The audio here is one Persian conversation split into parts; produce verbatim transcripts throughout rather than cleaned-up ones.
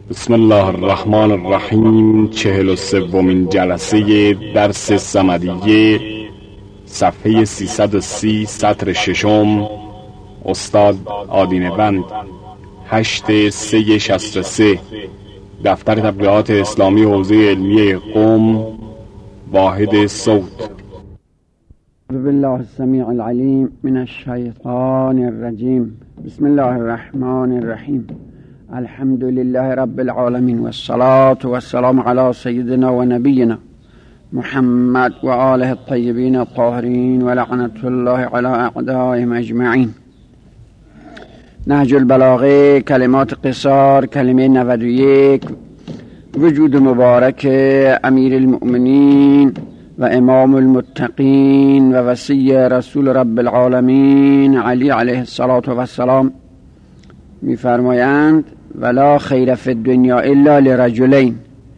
بسم الله الرحمن الرحیم. چهل و سومین جلسه درس صمدیه، صفحه سیصد و سی، سطر ششم. استاد آدینه بند، هشت سه شصت و سه، دفتر تبلیغات اسلامی حوزه علمیه قم، واحد صوت. بالله السمیع العلیم من الشیطان الرجیم. بسم الله الرحمن الرحیم. الحمد لله رب العالمین والصلاة والسلام علی سیدنا و نبینا محمد و آله الطیبین الطاهرین و لعنت الله علی اعدائهم اجمعین. نهج البلاغه، کلمات قصار، کلمه نود و یک. وجود مبارک امیر المؤمنین و امام المتقین و وصی رسول رب العالمین علی علیه الصلاة والسلام می‌فرمایند ولا خیر فی الدنیا الا لرجلین.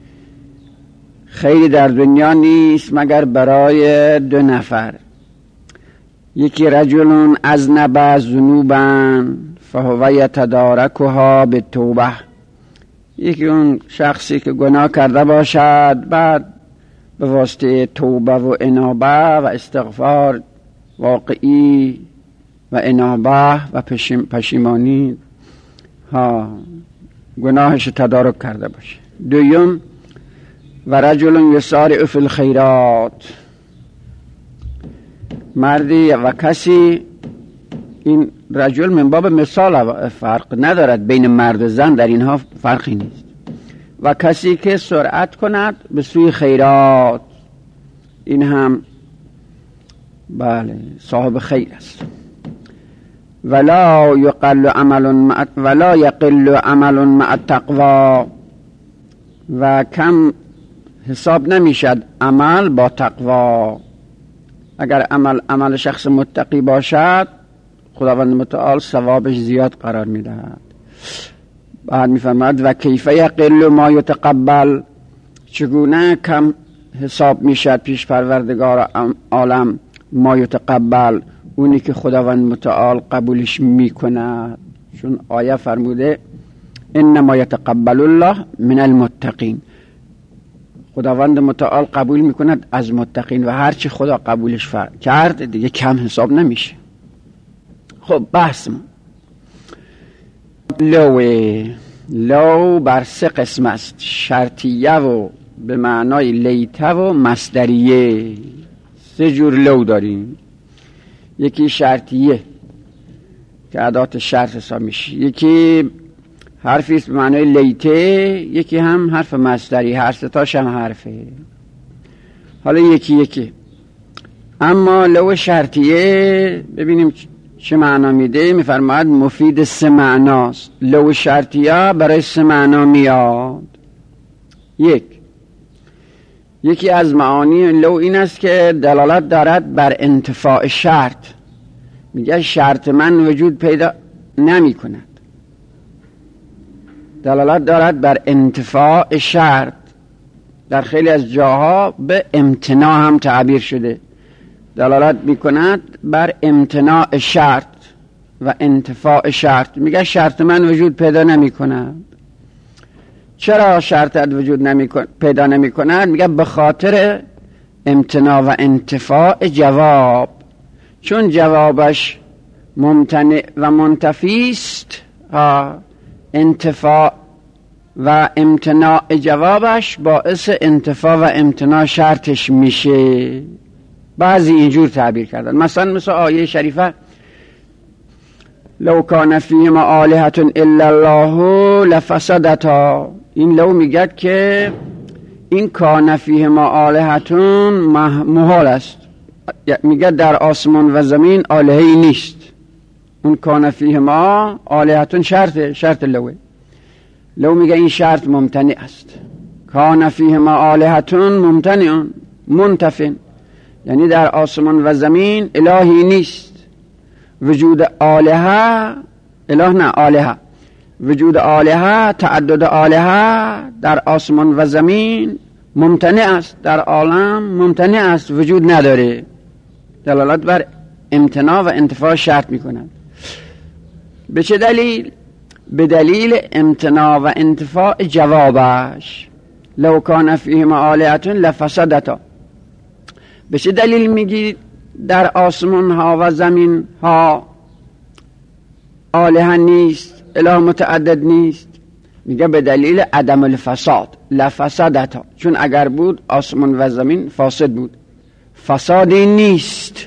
خیری در دنیا نیست مگر برای دو نفر. یکی رجل اذنب ذنوبا فهو یتدارکها بالتوبه. یکی اون شخصی که گناه کرده باشد، بعد به واسطه توبه و انابه و استغفار واقعی و انابه و پشیمانی ها گناهش تدارک کرده باشه. دویم و رجل یسارع فی الخیرات. مردی و کسی، این رجل من باب مثال فرق ندارد بین مرد و زن، در اینها فرقی نیست. و کسی که سرعت کند به سوی خیرات، این هم بله صاحب خیر است. ولا یقل عمل مع ولا یقل عمل مع التقوا. و کم حساب نمیشد عمل با تقوا. اگر عمل عمل شخص متقی باشد، خداوند متعال ثوابش زیاد قرار میدهد. بعد میفرماید و کیف یقل ما یتقبل. چگونه کم حساب میشد پیش پروردگار عالم ما یتقبل، اونی که خداوند متعال قبولش میکند. چون آیه فرموده انما یتقبل الله من المتقین. خداوند متعال قبول میکند از متقین و هرچی خدا قبولش کرد دیگه کم حساب نمیشه. خب بحث ما لو لو بر سه قسم است: شرطیه و به معنای لیته و مصدریه. سه جور لو داریم. یکی شرطیه که ادات شرط حساب میشه، یکی حرفی است به معنای لیته، یکی هم حرف مصدری. هر سه تاش هم حرفه. حالا یکی یکی. اما لو شرطیه ببینیم چه معنا میده. میفرماید مفید سه معناست. لو شرطیه برای سه معنا میاد. یک یکی از معانی لو این است که دلالت دارد بر انتفاع شرط. میگه شرط من وجود پیدا نمی کند. دلالت دارد بر انتفاع شرط. در خیلی از جاها به امتناع هم تعبیر شده. دلالت میکند بر امتناع شرط و انتفاع شرط. میگه شرط من وجود پیدا نمی کند. چرا شرطت وجود نمی کن... پیدا نمی کند؟ میگه به خاطر امتناع و انتفاع جواب. چون جوابش ممتنع و منتفی است، انتفاع و امتناع جوابش باعث انتفاع و امتناع شرطش میشه. بعضی اینجور تعبیر کردن. مثلا مثل آیه شریفه لو کان فیهما آلهة الا الله لفسدتا. این لو میگه که این کان فیهما آلهة محال است. میگه در آسمان و زمین آلهه‌ای نیست. اون کان فیهما آلهة شرط شرط لوه. لو میگه این شرط ممتنع است. کان فیهما آلهة ممتنع منتفن، یعنی در آسمان و زمین الهی نیست. وجود آلهه، اله نه آلهه، وجود آلهه، تعدد آلهه در آسمان و زمین ممتنع است. در عالم ممتنع است، وجود نداره. دلالت بر امتناع و انتفاع شرط میکنند. به چه دلیل؟ به دلیل امتناع و انتفاع جوابش. لو کان فیهما آلهة لفسدتا. به چه دلیل میگی در آسمان ها و زمین ها آلهه نیست، اله متعدد نیست؟ میگه به دلیل عدم الفساد. لفسدتا، چون اگر بود آسمان و زمین فاسد بود. فسادی نیست.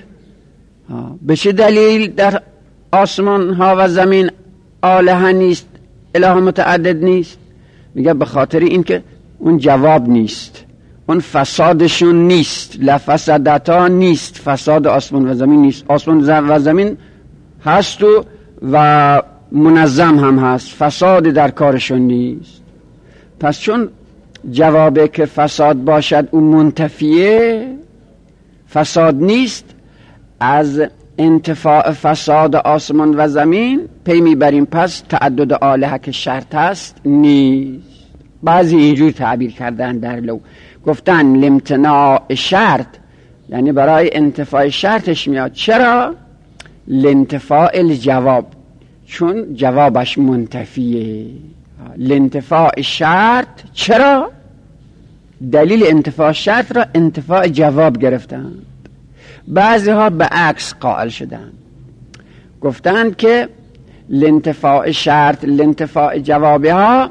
به چه دلیل در آسمان ها و زمین آلهه نیست، اله متعدد نیست؟ میگه به خاطر اینکه اون جواب نیست، اون فسادشون نیست. لفسدتا نیست، فساد آسمان و زمین نیست. آسمان و زمین هست و, و منظم هم هست، فساد در کارشون نیست. پس چون جوابه که فساد باشد اون منتفیه، فساد نیست، از انتفاع فساد آسمان و زمین پی میبریم پس تعدد آلهه که شرط است نیست. بعضی اینجور تعبیر کردن در لو، گفتن لامتناع شرط، یعنی برای انتفاع شرطش میاد. چرا؟ لانتفاع الجواب، چون جوابش منتفیه. لانتفاع شرط. چرا؟ دلیل انتفاع شرط را انتفاع جواب گرفتند. بعضی ها به عکس قائل شدند، گفتند که لانتفاع شرط لانتفاع جوابی ها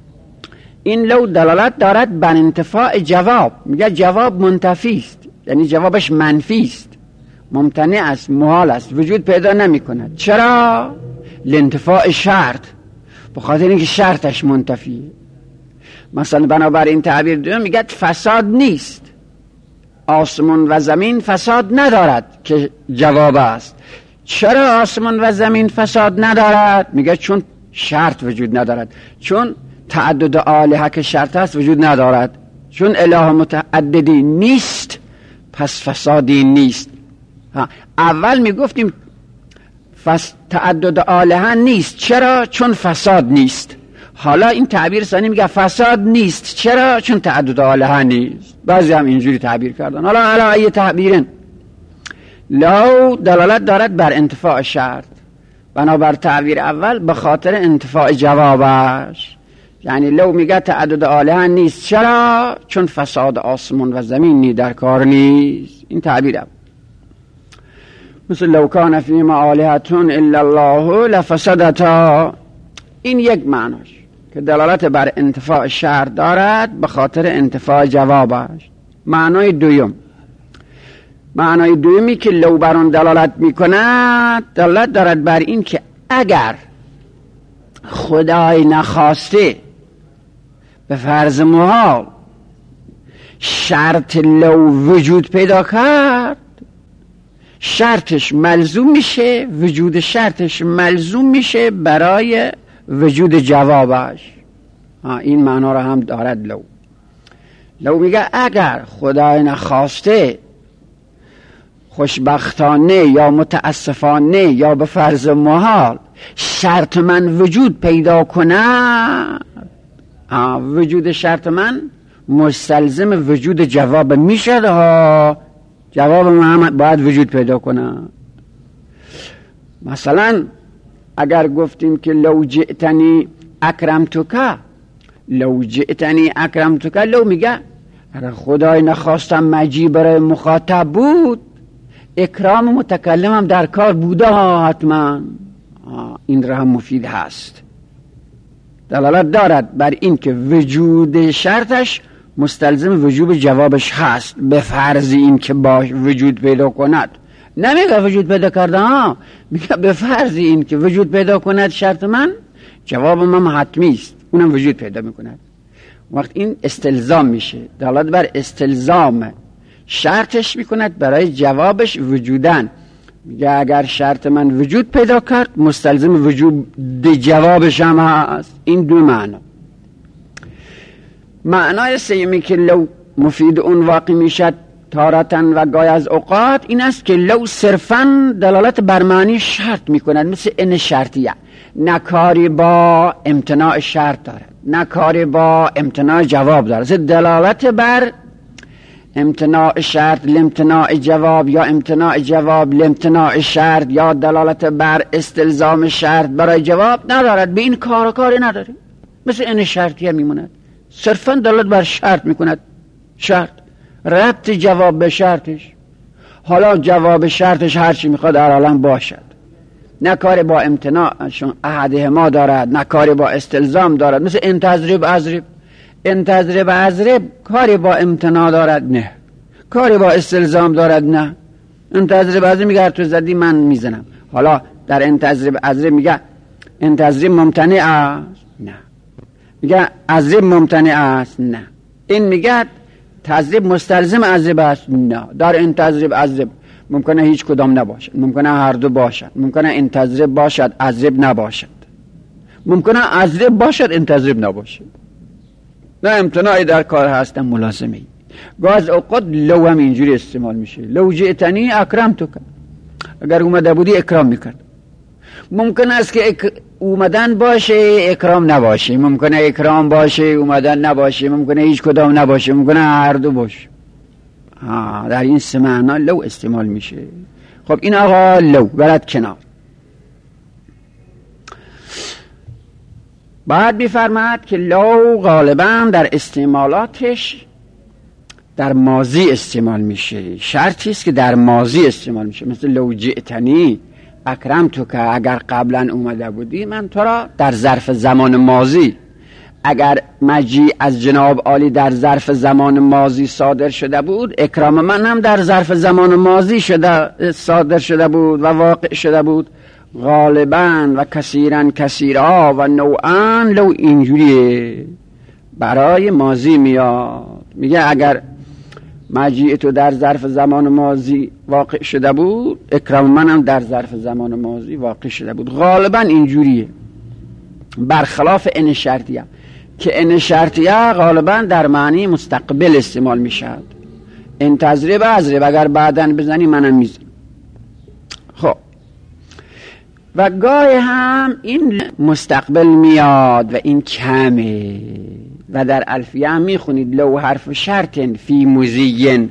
این لو دلالت دارد بر انتفاع جواب. میگه جواب منتفی است، یعنی جوابش منفی است، ممتنع است، محال است، وجود پیدا نمی کند. چرا؟ لانتفاع شرط، بخاطر اینکه شرطش منتفیه. مثلا بنابراین این تعبیر دوم میگه فساد نیست، آسمان و زمین فساد ندارد که جواب است. چرا آسمان و زمین فساد ندارد؟ میگه چون شرط وجود ندارد، چون تعدد آلهه که شرط است وجود ندارد، چون اله متعددی نیست پس فسادی نیست. ها. اول میگفتیم فس تعدد آلهه نیست. چرا؟ چون فساد نیست. حالا این تعبیر ثانی میگه فساد نیست. چرا؟ چون تعدد آلهه نیست. بعضی هم اینجوری تعبیر کردن. حالا حالا ای تعبیرن لو دلالت دارد بر انتفاع شرط، بنابر تعبیر اول به خاطر انتفاع جوابش. یعنی لو میگه تعدد آلهه نیست. چرا؟ چون فساد آسمان و زمینی در کار نیست. این تعبیر اول. مثل لو کان فیهما آلهة الا الله لفسدتا. این یک معناش که دلالت بر انتفاع شرط دارد به خاطر انتفاع جوابش. معنای دویم، معنای دویمی که لو بر آن دلالت میکند، دلالت دارد بر این که اگر خدای نخواسته به فرض محال شرط لو وجود پیدا کرد، شرطش ملزوم میشه، وجود شرطش ملزوم میشه برای وجود جوابش. این معنا را هم دارد لو. لو میگه اگر خدای نخواسته خوشبختانه یا متاسفانه یا به فرض محال شرط من وجود پیدا کنه، وجود شرط من مستلزم وجود جواب میشد ها. جواب من باید وجود پیدا کنه. مثلا اگر گفتیم که لو جئتنی اکرمتک، لو جئتنی اکرمتک، لو میگه اگر خدای نخواستم مجیع برای مخاطب بود، اکرام متکلمم در کار بوده ها حتما. این را هم مفید هست، دلالت دارد بر این که وجود شرطش مستلزم وجوب جوابش هست به فرض این که باش وجود پیدا کند. نمیگه وجود پیدا کرده ها، میگه به فرض این که وجود پیدا کند شرط من، جواب من حتمی است، اونم وجود پیدا میکند. وقت این استلزام میشه، دلالت بر استلزام شرطش میکند برای جوابش وجودن. میگه اگر شرط من وجود پیدا کرد مستلزم وجود جوابش هم هست. این دو معنا. معنای سیمی که لو مفید اون واقع میشد تارتن و گای از اوقات این است که لو صرفاً دلالت بر معنی شرط میکند، مثل ان شرطیه، نکاری با امتناع شرط دارد، نکاری با امتناع جواب دارد، دلالت بر امتناع شرط لامتناع جواب یا امتناع جواب لامتناع شرط یا دلالت بر استلزام شرط برای جواب ندارد، به این کار و کاری نداره. مثل این شرطیه میموند، صرفا دلالت بر شرط میکند. شرط ربط جواب به شرطش، حالا جواب شرطش هرچی میخواد در عالم باشد، نه کاری با امتناع چون احدهما دارد، نه کاری با استلزام دارد. مثل ان تضرب اضرب، ان تضرب اضرب کاری با امتناع دارد؟ نه. کاری با استلزام دارد؟ نه. ان تضرب اضرب میگه تو زدی من میزنم. حالا در ان تضرب اضرب میگه ان تضرب ممتنع است؟ نه. میگه اضرب ممتنع است؟ نه. این میگه تضرب مستلزم اضرب است؟ نه. در ان تضرب اضرب ممکنه هیچ کدام نباشد، ممکنه هر دو باشد، ممکنه ان تضرب باشد اضرب نباشد، ممکنه اضرب باشد ان تضرب نباشد. نه امتناعی در کار هستن ملازمه. گاز اوقات لو هم اینجوری استعمال میشه، لو جئتنی اکرمتک، اگر اومده بودی اکرام میکرد. ممکن است که اک... اومدن باشه اکرام نباشه، ممکنه اکرام باشه اومدن نباشه، ممکنه هیچ کدام نباشه، ممکنه هر دو باشه. ها در این سه معنا لو استعمال میشه. خب این آقا لو برد کنار. بعد میفرماد که لو غالبا در استعمالاتش در ماضی استعمال میشه، شرطی است که در ماضی استعمال میشه. مثل لو جئتنی اکرمتک، اگر قبلا اومده بودی من تو را در ظرف زمان ماضی. اگر مجیء از جناب عالی در ظرف زمان ماضی صادر شده بود، اکرام من هم در ظرف زمان ماضی شده صادر شده بود و واقع شده بود. غالبا و کثیرا کثیرا و نوعا لو اینجوریه، برای ماضی میاد. میگه اگر مجیء تو در ظرف زمان ماضی واقع شده بود، اکرام من هم در ظرف زمان ماضی واقع شده بود. غالبا اینجوریه، برخلاف ان شرطیه که ان شرطیه غالبا در معنی مستقبل استعمال میشد. ان تضرب اضرب، اگر بعدن بزنی منم میزنم. خب و گاهی هم این مستقبل میاد و این کمه. و در الفیه هم میخونید لو حرف شرط فی مزین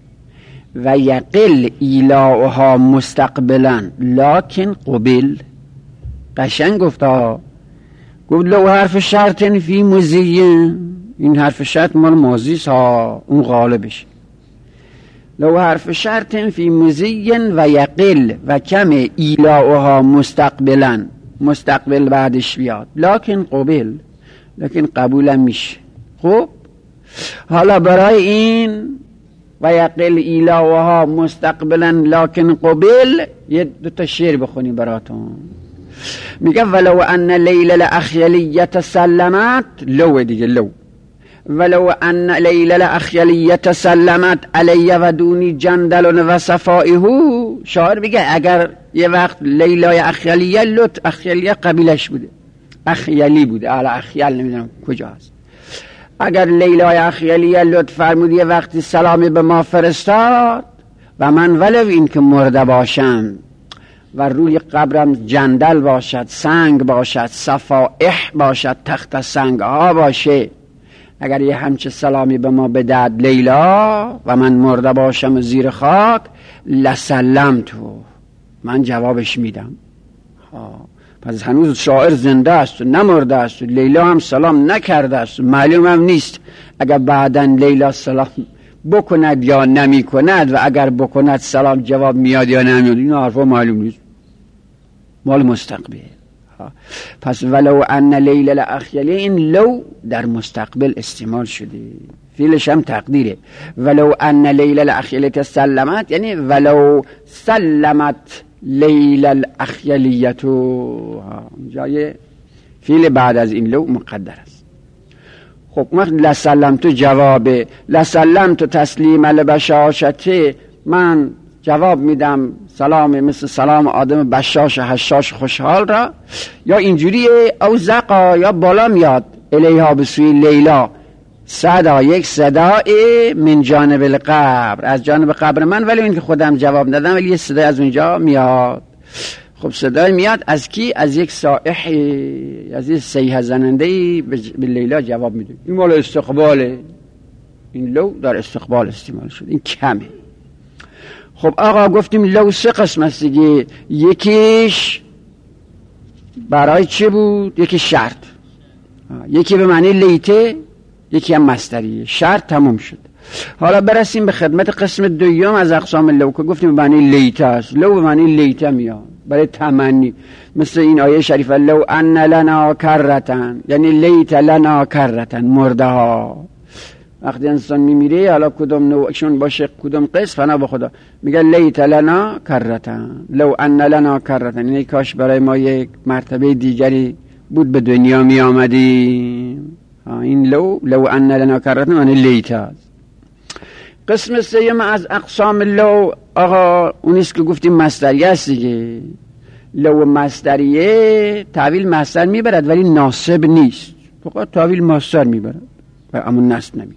و یقل ایلاؤها مستقبلا لکن قبل. قشنگ گفت ها، گفت لو حرف شرط فی مزین، این حرف شرط مال ماضی ها، اون غالبش. لو حرف شرط فی مزین و یقل و کم ایلاؤها مستقبلا، مستقبل بعدش بیاد لکن قبل، لکن قبولم میشه. خب حالا برای این و یقل ایلاؤها مستقبلا لکن قبل یه دوتا شعر بخونی براتون. میگه ولو ان لیل الاخیلیت سلمت، لو دیگه لو، ولو ان لیل الاخیلیت سلمت علی و دونی جندل و صفائه. شاعر میگه اگر یه وقت لیلای اخیلیه، لط اخیلیه قبیلش بوده، اخیلی بوده، اعلی اخیل نمیدونم کجا هست. اگر لیلای اخیلیه لط فرمود یه وقتی سلامی به ما فرستاد و من ولو این که مرده باشم و روی قبرم جندل باشد، سنگ باشد، صفائح باشد، تخت سنگ ها باشه، اگر یه همچه سلامی به ما بداد لیلا و من مرده باشم زیر خاک، لسلم تو، من جوابش میدم. ها پس هنوز شاعر زنده است و نمرده است و لیلا هم سلام نکرده است، معلوم هم نیست اگر بعداً لیلا سلام بکند یا نمی کند، و اگر بکند سلام جواب میاد یا نمیاد، این حرفا معلوم نیست، مال مستقبل. پس ولو ان لیل الاخیلی، این لو در مستقبل استعمال شده، فعلش هم تقدیره. ولو ان لیل الاخیلی سلمت، یعنی ولو سلمت لیل الاخیلیتو، جای فعل بعد از این لو مقدر است. خب وقت لسلمتو جوابه، لسلمتو تسلیم البشاشته، من جواب میدم سلام مثل سلام آدم بشاش حشاش خوشحال را. یا اینجوریه او زقا، یا بالا میاد الیها به سوی لیلا، صدا، یک صدای من جانب القبر، از جانب قبر من، ولی این که خودم جواب ندادم ولی یه صدای از اونجا میاد. خب صدای میاد از کی؟ از یک صائحی، از یک صیحه زنندهی به لیلا جواب میده. این مال استقباله. این لو در استقبال استعمال شد، این کمه. خب آقا گفتیم لو سه قسم است دیگه، یکیش برای چه بود؟ یکی شرط، یکی به معنی لیته، یکی هم مصدریه. شرط تموم شد. حالا برسیم به خدمت قسم دوم از اقسام لو که گفتیم به معنی لیته است. لو به معنی لیته میاد برای تمنی، مثل این آیه شریفه لو ان لنا کرتن، یعنی لیت لنا کرتن، مرده ها وقتی انسان میمیره حالا کدوم نوعشون باشه کدوم قسم، فنا به خدا میگه لیت لنا کرتن، لو ان لنا کرتن، یعنی کاش برای ما یک مرتبه دیگری بود به دنیا می آمدیم. این لو لو ان لنا کرتن یعنی لیت است. قسم سوم از اقسام لو آقا اونیست که گفتیم مصدریه است دیگه. لو مصدریه تعویل مصدر میبرد ولی ناسب نیست، فقط تعویل مصدر میبرد و اما نصب نمیده.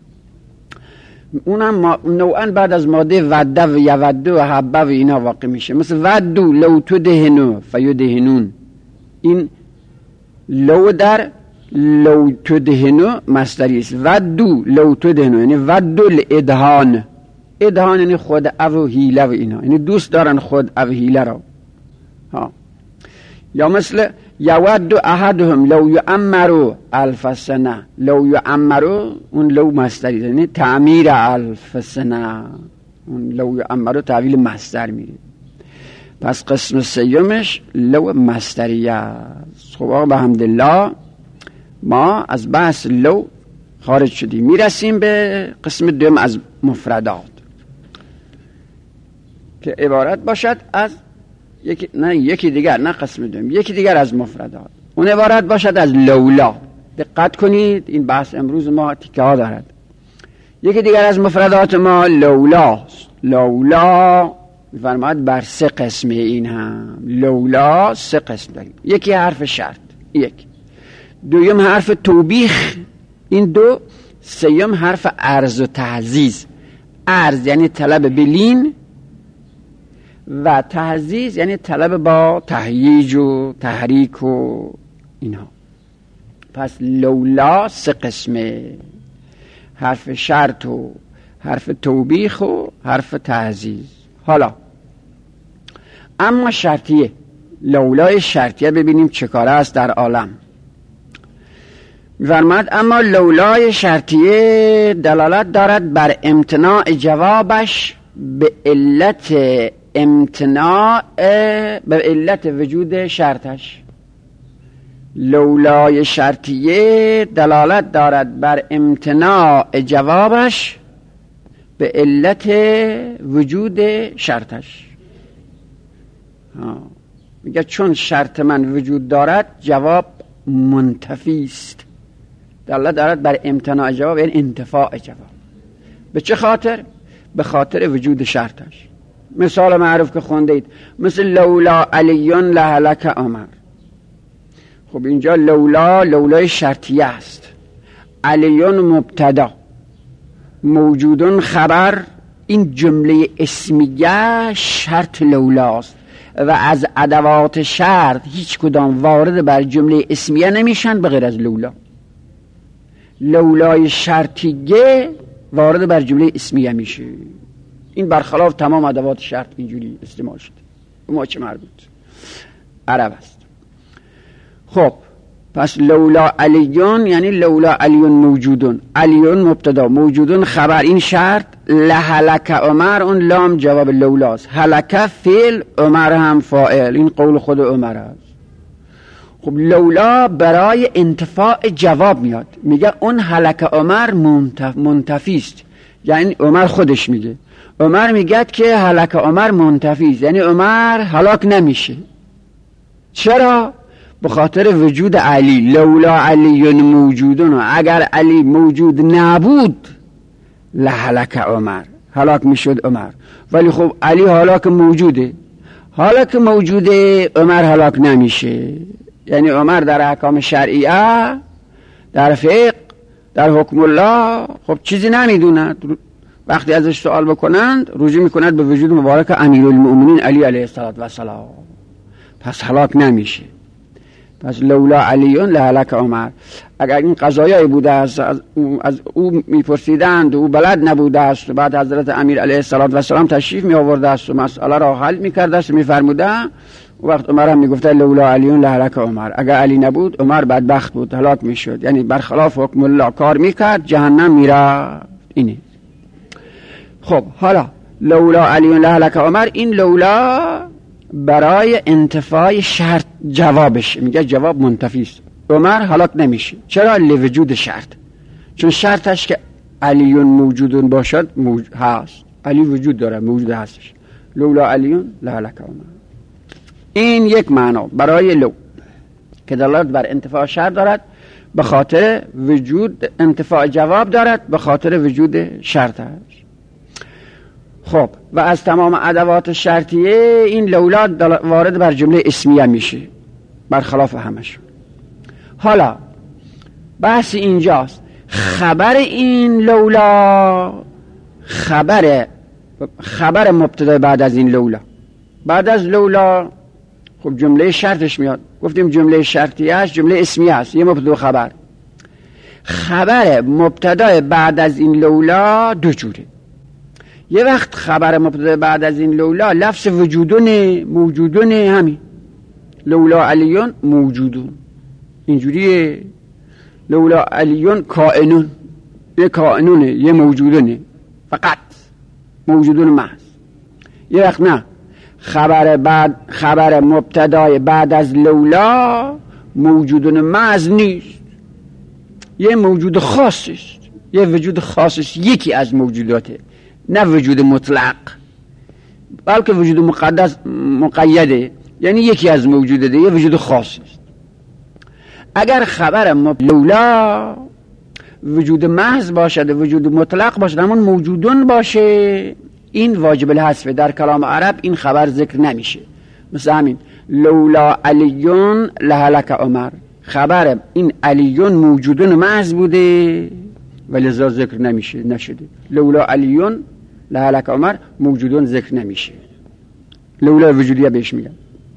اونم نوعا بعد از ماده وده و یوده و حبه و اینا واقع میشه، مثل ودو لو تو دهنو فیدهنون. این لو در لو تو دهنو مصدری است. ودو لو تو دهنو یعنی ودو الادهان، ادهان یعنی خود او حیله و اینا، یعنی دوست دارن خود او حیله رو ها. یا مثل یود احدهم لو یعمروا الف سنه، لو یعمروا اون لو مصدری یعنی تعمیر الف سنه، اون لو یعمروا تعویل مصدر میره. پس قسم سیومش لو مصدریه است. خب آقا بحمدالله ما از بحث لو خارج شدیم، میرسیم به قسم دوم از مفردات که عبارت باشد از یکی نه یکی دیگر نه قسم دوم یکی دیگر از مفردات، اون عبارت باشد از لولا. دقت کنید این بحث امروز ما تیکه ها دارد. یکی دیگر از مفردات ما لولاست. لولا میفرماید بر سه قسمه، این هم لولا سه قسم داریم. یکی حرف شرط، یک دویم حرف توبیخ، این دو سیم حرف عرض و تعزیز. عرض یعنی طلب بلین و تعزیز یعنی طلب با تهییج و تحریک و اینها. پس لولا سه قسمه، حرف شرط و حرف توبیخ و حرف تعزیز. حالا اما شرطیه، لولای شرطیه ببینیم چه کاره است در عالم. می‌فرماید اما لولای شرطیه دلالت دارد بر امتناع جوابش به علت امتناع به علت وجود شرطش. لولای شرطیه دلالت دارد بر امتناع جوابش به علت وجود شرطش. میگه چون شرط من وجود دارد جواب منتفی است. دلالت دارد بر امتناع جواب یعنی انتفاع جواب. به چه خاطر؟ به خاطر وجود شرطش. مثال معروف که خوندید مثل لولا علیون لهلک عمر. خب اینجا لولا لولای شرطیه است، علیون مبتدا، موجودون خبر. این جمله اسمیه شرط لولاست و از ادوات شرط هیچ کدام وارد بر جمله اسمیه نمیشن به غیر از لولا. لولای شرطیه وارد بر جمله اسمیه میشه. این برخلاف تمام ادوات شرط اینجوری استعمال شده. ما چه مربوط عرب است. خب پس لولا علیون یعنی لولا علیون موجودون، علیون مبتدا، موجودون خبر. این شرط لهلک عمر، اون لام جواب لولاست، هلک فعل، عمر هم فاعل. این قول خود عمر است. خب لولا برای انتفاع جواب میاد، میگه اون هلک عمر منتف... منتفی است، یعنی عمر خودش میگه، عمر میگه که هلک عمر منتفی است، یعنی عمر هلاک نمیشه. چرا؟ به خاطر وجود علی. لولا علی موجودون، اگر علی موجود نبود لهلک عمر، هلاک میشد عمر. ولی خب علی هلاک موجوده، حالا که موجوده عمر هلاک نمیشه. یعنی عمر در احکام شرعیه، در فقه، در حکم الله خب چیزی نمیدوند. وقتی ازش سوال بکنند رجوع میکند به وجود مبارک امیرالمؤمنین علی علیه السلام، پس هلاک نمیشه. پس لولا علیون لهلک عمر. اگر این قضایایی بوده است از او, از او میپرسیدند و او بلد نبوده است و بعد حضرت امیر علیه السلام تشریف می آورده است و مسئله را حل میکرده است و میفرموده، وقت عمر هم میگفته لولا علیون لهلک عمر. اگر علی نبود عمر بدبخت بود، هلاک میشد، یعنی برخلاف حکم الله کار میکرد، جهنم میرفت. اینه. خب حالا لولا علیون لهلک عمر، این لولا برای انتفاع شرط جوابش، میگه جواب منتفی است، عمر هلاک نمیشه. چرا؟ لوجود شرط، چون شرطش که علیون موجودون باشد موجود هست، علی وجود داره، موجود هستش. لولا علیون لهلک عمر. این یک معنا برای لو که دلالت بر انتفاع شرط دارد، به خاطر وجود انتفاع جواب دارد، به خاطر وجود شرط هست. خب و از تمام ادوات شرطیه این لولا وارد بر جمله اسمیه میشه، برخلاف همشون. حالا بحث اینجاست، خبر این لولا، خبر خبر مبتدا بعد از این لولا، بعد از لولا خب جمله شرطش میاد. گفتیم جمله شرطیه است، جمله اسمیه است، یه مبتدا خبر. خبر مبتدا بعد از این لولا دو جوره. یه وقت خبر مبتدا بعد از این لولا لفظ وجودون، موجودون، همین لولا علیون موجودون، اینجوریه. لولا علیون کائنون، یه کائنونه، یه موجودونه، فقط موجودون محض. یه وقت نه، خبر بعد خبر مبتدای بعد از لولا موجودون محض نیست، یه موجود خاص است، یه وجود خاص است، یکی از موجوداته، نه وجود مطلق، بلکه وجود مقدس مقیده، یعنی یکی از موجوداته، یه وجود خاص است. اگر خبر لولا وجود محض باشد، وجود مطلق باشد، همون موجودون باشه، این واجب الحذف. در کلام عرب این خبر ذکر نمیشه. مثل همین لولا علیون لهلک عمر، خبر این علیون موجودون محض بوده ولی ذکر نمیشه، نشده. لولا علیون لهلک عمر، موجودون ذکر نمیشه، لولا وجودیه بهش میگن.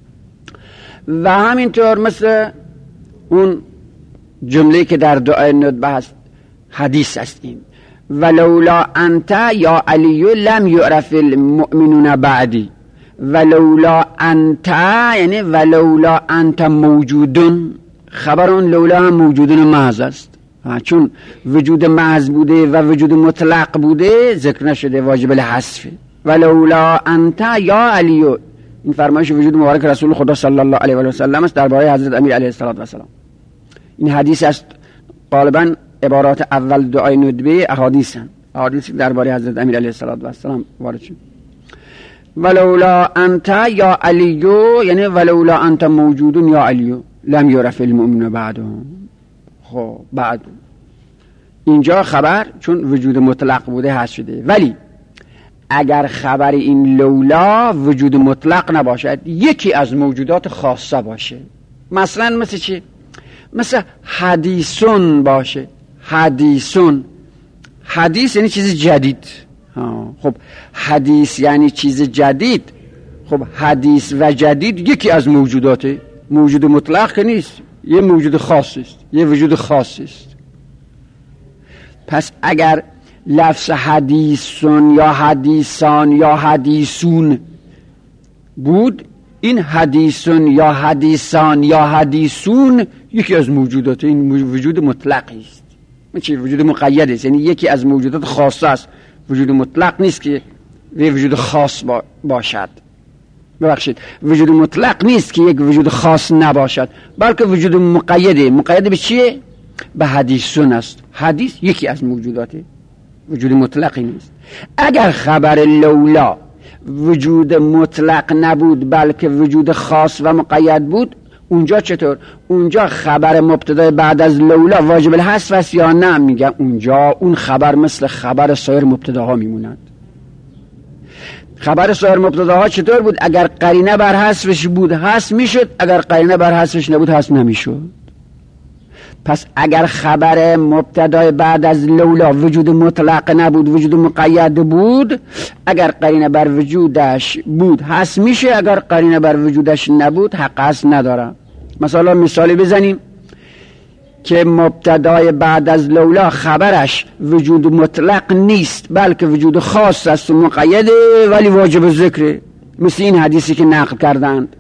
و همینطور مثل اون جمله که در دعای ندبه هست، حدیث است این، ولولا انت یا علی لم یعرف المؤمنون بعدی. ولولا انت یعنی ولولا انت موجودون، خبر اون لولا هم موجودون محض است، چون وجود محض بوده و وجود مطلق بوده ذکر نشده، واجب الحذف. ولولا انت یا علی، این فرمایش وجود مبارک رسول خدا صلی الله علیه و سلم است درباره حضرت امیر علیه السلام. این حدیث است، غالبا عبارات اول دعای ندبه احادیث هم، احادیث درباره حضرت امیر علیه السلام وارد شد. ولولا انت یا علیو، یعنی ولولا انت موجودون یا علیو لم یعرف المؤمنون بعدهم. خب بعد اینجا خبر چون وجود مطلق بوده هست شده، ولی اگر خبر این لولا وجود مطلق نباشد، یکی از موجودات خاصه باشه، مثلا مثل چی؟ مثل حدیثون باشه. حدیثون، حدیث یعنی چیز جدید. خب حدیث یعنی چیز جدید. خب حدیث و جدید یکی از موجوداته، موجود مطلق که نیست، یه موجود خاص است، یه وجود خاص است. پس اگر لفظ حدیثون یا حدیثان یا حدیثون بود، این حدیثون یا حدیثان یا حدیثون یکی از موجودات، این وجود مطلقی است، چی وجود مقید است، یعنی یکی از موجودات خاصه است، وجود مطلق نیست که یه وجود خاص با باشد. ببخشید، وجود مطلق نیست که یک وجود خاص نباشد، بلکه وجود مقیده. مقید به چیه؟ به حدیثون است. حدیث یکی از موجوداته، وجود مطلقی نیست. اگر خبر لولا وجود مطلق نبود بلکه وجود خاص و مقید بود، اونجا چطور؟ اونجا خبر مبتدا بعد از لولا واجب الحذف است یا نه؟ میگن اونجا اون خبر مثل خبر سایر مبتداها میموند. خبر سایر مبتداها چطور بود؟ اگر قرینه بر حذفش بود حذف میشد، اگر قرینه بر حذفش نبود حذف نمیشد. پس اگر خبر مبتدای بعد از لولا وجود مطلق نبود، وجود مقید بود، اگر قرینه بر وجودش بود حذف میشه، اگر قرینه بر وجودش نبود حق حذف نداره. مثلا مثالی بزنیم که مبتدای بعد از لولا خبرش وجود مطلق نیست بلکه وجود خاص است و مقیده ولی واجب ذکره، مثل این حدیثی که نقل کردند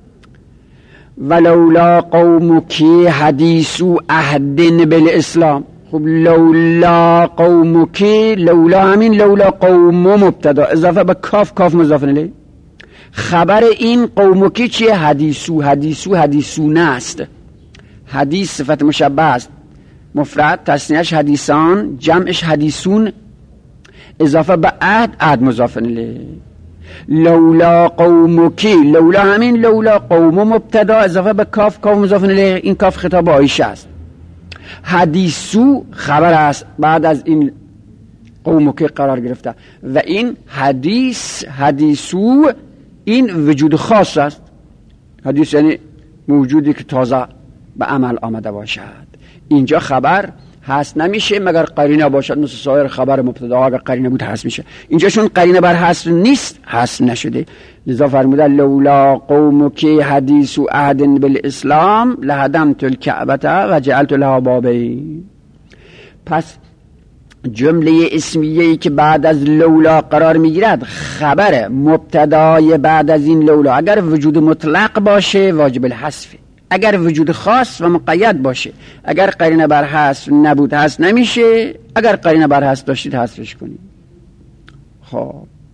ولولا قومکی حدیثو عهد بالاسلام. خب لولا قومکی، لولا همین لولا قوم مبتدا اضافه به کاف، کاف مضاف الیه. خبر این قومکی چیه؟ حدیثو، حدیثو حدیثونه است. حدیث صفت مشبه است، مفرد تثنیه‌اش حدیثان، جمعش حدیثون، اضافه به عهد، عهد مضاف الیه. لولا قومکی، لولا همین لولا قوم مبتدا اضافه به کاف، کاف مضاف الیه، این کاف خطاب عایشه است. حدیثو خبر است بعد از این قومکی قرار گرفته و این حدیث، حدیثو این وجود خاص است. حدیث یعنی موجودی که تازه به عمل آمده باشد. اینجا خبر هست نمیشه مگر قرینه باشد، مثل سایر خبر مبتدا اگر قرینه بود هست میشه. اینجا چون قرینه بر هست نیست هست نشده، لذا فرموده لولا قومک حدیث و عهد بالاسلام لهدمت الکعبه و جعلت لها بابین. پس جمله اسمیه‌ای که بعد از لولا قرار میگیرد خبر مبتدای بعد از این لولا اگر وجود مطلق باشه واجب الحذف، اگر وجود خاص و مقید باشه، اگر قرینه بر حذف نبود حذف نمیشه، اگر قرینه بر حذف داشتید حذفش کنید. خب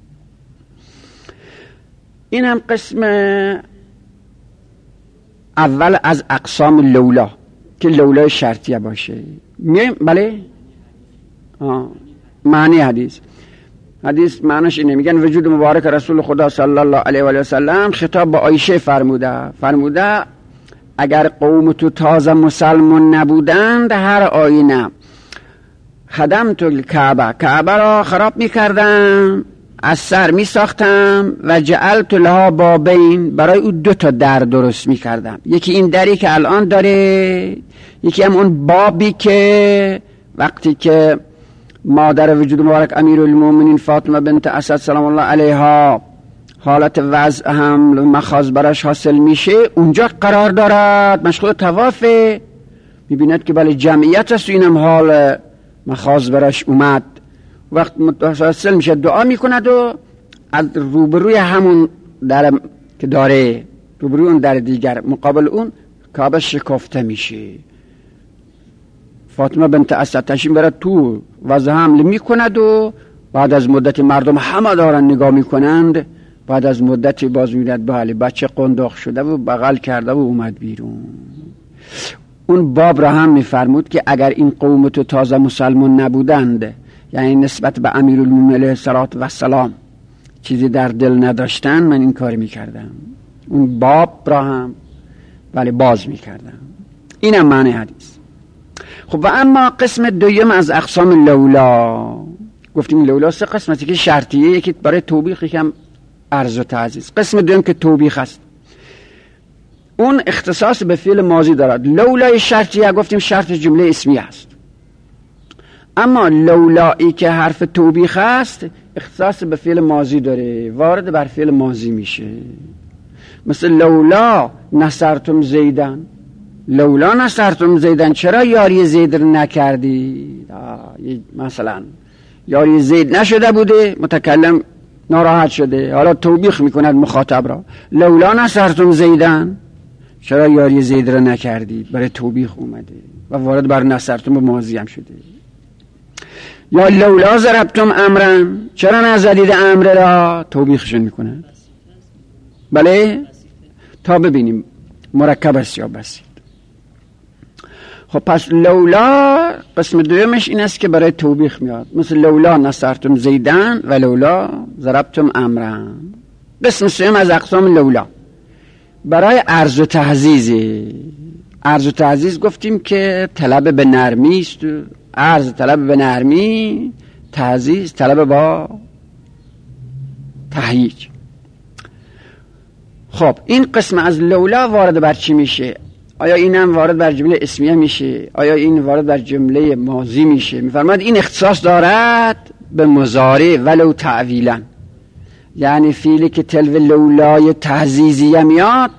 این هم قسم اول از اقسام لولا که لولا شرطیه باشه. میایم بله آه. معنی حدیث، حدیث معنیش اینه، میگن وجود مبارک رسول خدا صلی الله علیه و سلم خطاب با عایشه فرموده فرموده اگر قوم تو تازه مسلمان نبودند هر آینه خدمت الکعبه، کعبه را خراب میکردم، از سر میساختم و جعلت لها بابین، برای او دو تا در درست میکردم، یکی این دری که الان داره، یکی هم اون بابی که وقتی که مادر وجود مبارک امیرالمومنین فاطمه بنت اسد سلام الله علیها حالت وضع هم مخاض براش حاصل میشه اونجا قرار دارد، مشغول طوافه، میبیند که بله جمعیت است و اینم حال مخاض براش اومد، وقت متصل میشه دعا میکند و از روبروی همون در که داره، روبروی اون در دیگر مقابل اون کعبه شکافته میشه. فاطمه بنت اسد تشیم برد تو وضع حمل میکند و بعد از مدت مردم همه دارن نگاه میکنند، بعد از مدتی باز میدید بله بچه قنداق شده و بغل کرده و اومد بیرون. اون باب را هم میفرمود که اگر این قوم تو تازه مسلمان نبودند، یعنی نسبت به امیرالمومنین علیه السلام چیزی در دل نداشتن، من این کار میکردم، اون باب را هم ولی باز میکردم. اینم معنی حدیث. خب و اما قسم دویم از اقسام لولا، گفتیم لولا سه قسمتی که شرطیه، یکی برای توبیخ، یکم عرض و تعزیز. قسم دویم که توبیخ است، اون اختصاص به فعل ماضی دارد. لولای شرطیه گفتیم شرط جمله اسمی است، اما لولایی که حرف توبیخ است اختصاص به فعل ماضی داره، وارد بر فعل ماضی میشه. مثل لولا نصرتم زیدن، لولا نصرتم زیدن، چرا یاری زید رو نکردی؟ مثلا یاری زید نشده بوده، متکلم ناراحت شده، حالا توبیخ میکند مخاطب را، لولا نصرتم زیدن، چرا یاری زید رو نکردی؟ برای توبیخ اومده و وارد بر نصرتم به ماضی هم شده. یا لولا ضربتم امرن، چرا نزدید امر را؟ توبیخشون میکنند. بله تا ببینیم مرکب است یا بسیط. خب پس لولا قسم دویمش این است که برای توبیخ میاد، مثل لولا نصرتم زیدن و لولا ضربتم امرن. قسم سوم از اقسام لولا برای عرض و تعزیزه. عرض و تعزیز گفتیم که طلب به نرمی است، عرض طلب به نرمی، تعزیز طلب با تهییج. خب این قسم از لولا وارد بر چی میشه؟ آیا اینم وارد بر جمله اسمیه میشه؟ آیا این وارد بر جمله ماضی میشه؟ میفرماید این اختصاص دارد به مضارع ولو تعویلا، یعنی فعلی که تلو لولای تعزیزیه میاد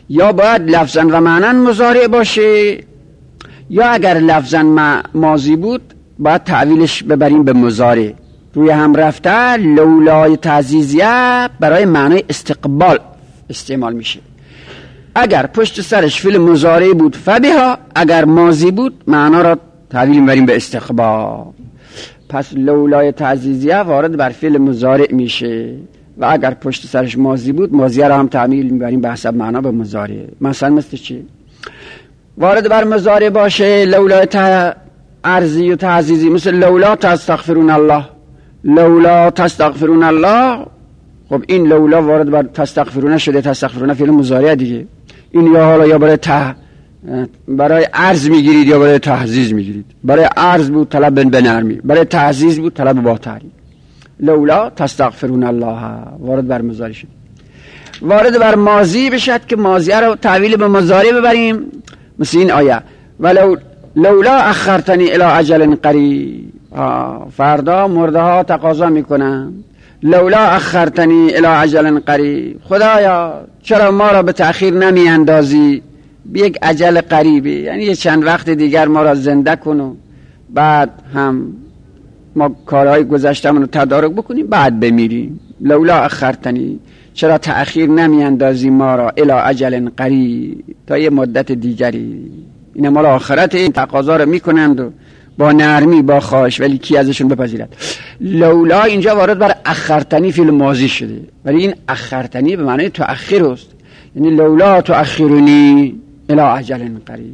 یا باید لفظا و معنی مضارع باشه، یا اگر لفظا ماضی بود باید تعویلش ببریم به مضارع. روی هم رفته لولای تعزیزیه برای معنای استقبال استعمال میشه. اگر پشت سرش فعل مضارع بود فبها، اگر ماضی بود معنا را تعویل میبریم به استقبال. پس لولای تعزیزیه وارد بر فعل مضارع میشه و اگر پشت سرش ماضی بود ماضیه را هم تعویل میبریم به حسب معنا به مضارع. مثلا مثل چی؟ وارد بر مضارع باشه لولای عرضی و تعزیزی، مثل لولا تستغفرون الله. لولا تستغفرون الله، خب این لولا وارد بر تستغفرون شده، تستغفرون فعل مضارع دیگه. این یا حالا یا برای ته برای عرض میگیرید یا برای تعزیز میگیرید. برای عرض بود طلب به نرمی، برای تعزیز بود طلب با تعریف. لولا تستغفرون الله وارد بر مضارع شد. وارد بر ماضی بشد که ماضیه رو تعویل به مضارع ببریم، مثل این آیه ولو لولا اخرتنی الی اجل قریب. فردا مرده ها تقاضا میکنن لولا اخرتنی الی اجل قریب، خدایا چرا ما را به تأخیر نمی اندازی به یک اجل قریبی، یعنی یه چند وقت دیگر ما را زنده کن و بعد هم ما کارهای گذشتمون رو تدارک بکنیم بعد بمیریم. لولا اخرتنی، چرا تأخیر نمی اندازی ما را الی اجل قریب، تا یه مدت دیگری. این مال آخرت، این تقاضا رو میکنند و با نرمی با خواهش، ولی کی ازشون بپذیرد؟ لولا اینجا وارد بر اخرتنی فعل ماضی شده، ولی این اخرتنی به معنی تأخیر است، یعنی لولا تؤخرنی الی اجل قریب.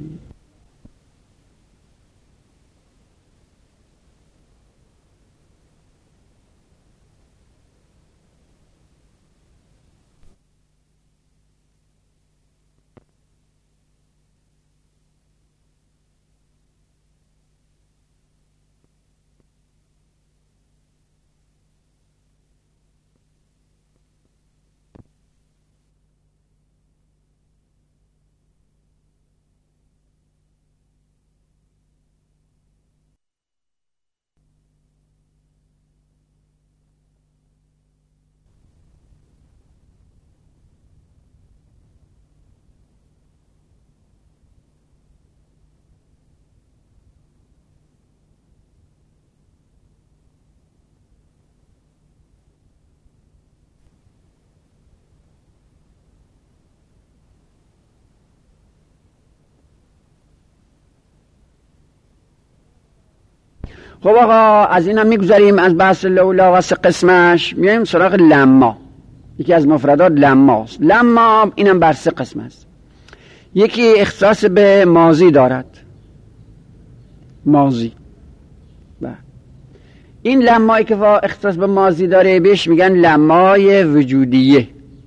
خب آقا از اینم میگذاریم از بحث لولا و سه قسمش، میایم سراغ لما. یکی از مفردات لماست. لما اینم بر سه قسم است. یکی اختصاص به ماضی دارد، ماضی. بله. این لمایی که اختصاص به ماضی داره بهش میگن لمای وجودیه.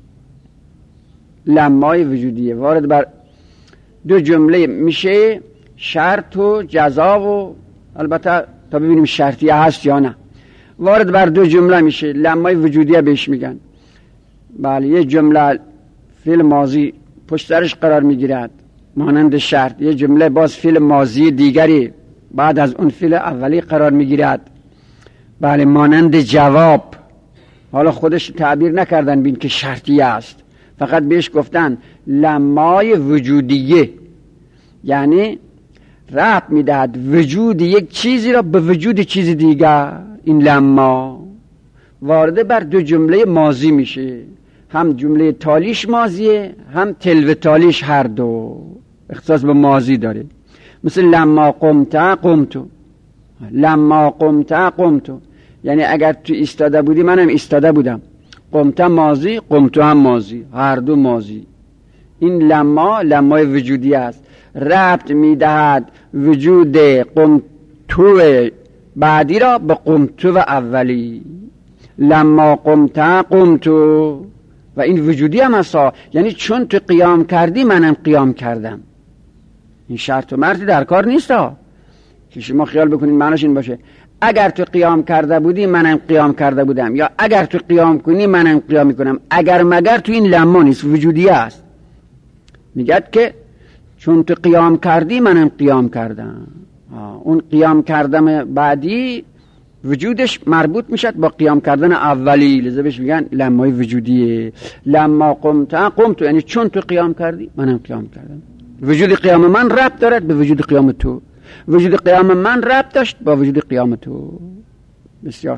لمای وجودیه وارد بر دو جمله میشه، شرط و جزا و البته تا ببینیم شرطیه هست یا نه. وارد بر دو جمله میشه، لمای وجودیه بهش میگن. بله، یه جمله فعل ماضی پشت سرش قرار میگیرد مانند شرط، یه جمله باز فعل ماضی دیگری بعد از اون فعل اولی قرار میگیرد، بله، مانند جواب. حالا خودش تعبیر نکردن بین که شرطیه است، فقط بهش گفتن لمای وجودیه، یعنی ربط میدهد وجود یک چیزی را به وجود چیز دیگر. این لما وارد بر دو جمله ماضی میشه، هم جمله تالیش ماضیه هم تلو تالیش، هر دو اختصاص به ماضی داره. مثل لما قمت قمتو، لما قمت قمتو یعنی اگر تو ایستاده بودی منم ایستاده بودم. قمت ماضی، قمتو هم ماضی، هر دو ماضی. این لما لمای وجودی است، ربط میدهد وجود قمتو بعدی را به قمتو اولی. لما قمت قمتو، و این وجودی هم است، یعنی چون تو قیام کردی منم قیام کردم. این شرط و مرطی در کار نیست ها که شما خیال بکنید معناش این باشه اگر تو قیام کرده بودی منم قیام کرده بودم، یا اگر تو قیام کنی منم قیام میکنم. اگر مگر تو این لما نیست، وجودی است. میگد که چون تو قیام کردی منم قیام کردم. اون قیام کردم بعدی وجودش مربوط میشد با قیام کردن اولی، لذا بهش میگن لمای وجودیه. لما قمت قمت یعنی چون تو قیام کردی منم قیام کردم. وجود قیام من ربط دارد به وجود قیام تو، وجود قیام من ربط داشت با وجود قیام تو. بسیار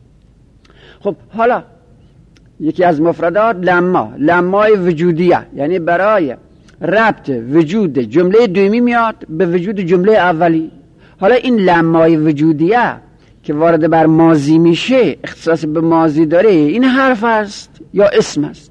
خب. حالا یکی از مفردات لما، لمای وجودیه، یعنی برای ربط وجود جمله دومی میاد به وجود جمله اولی. حالا این لمای وجودیه که وارد بر ماضی میشه، اختصاص به ماضی داره، این حرف است یا اسم است؟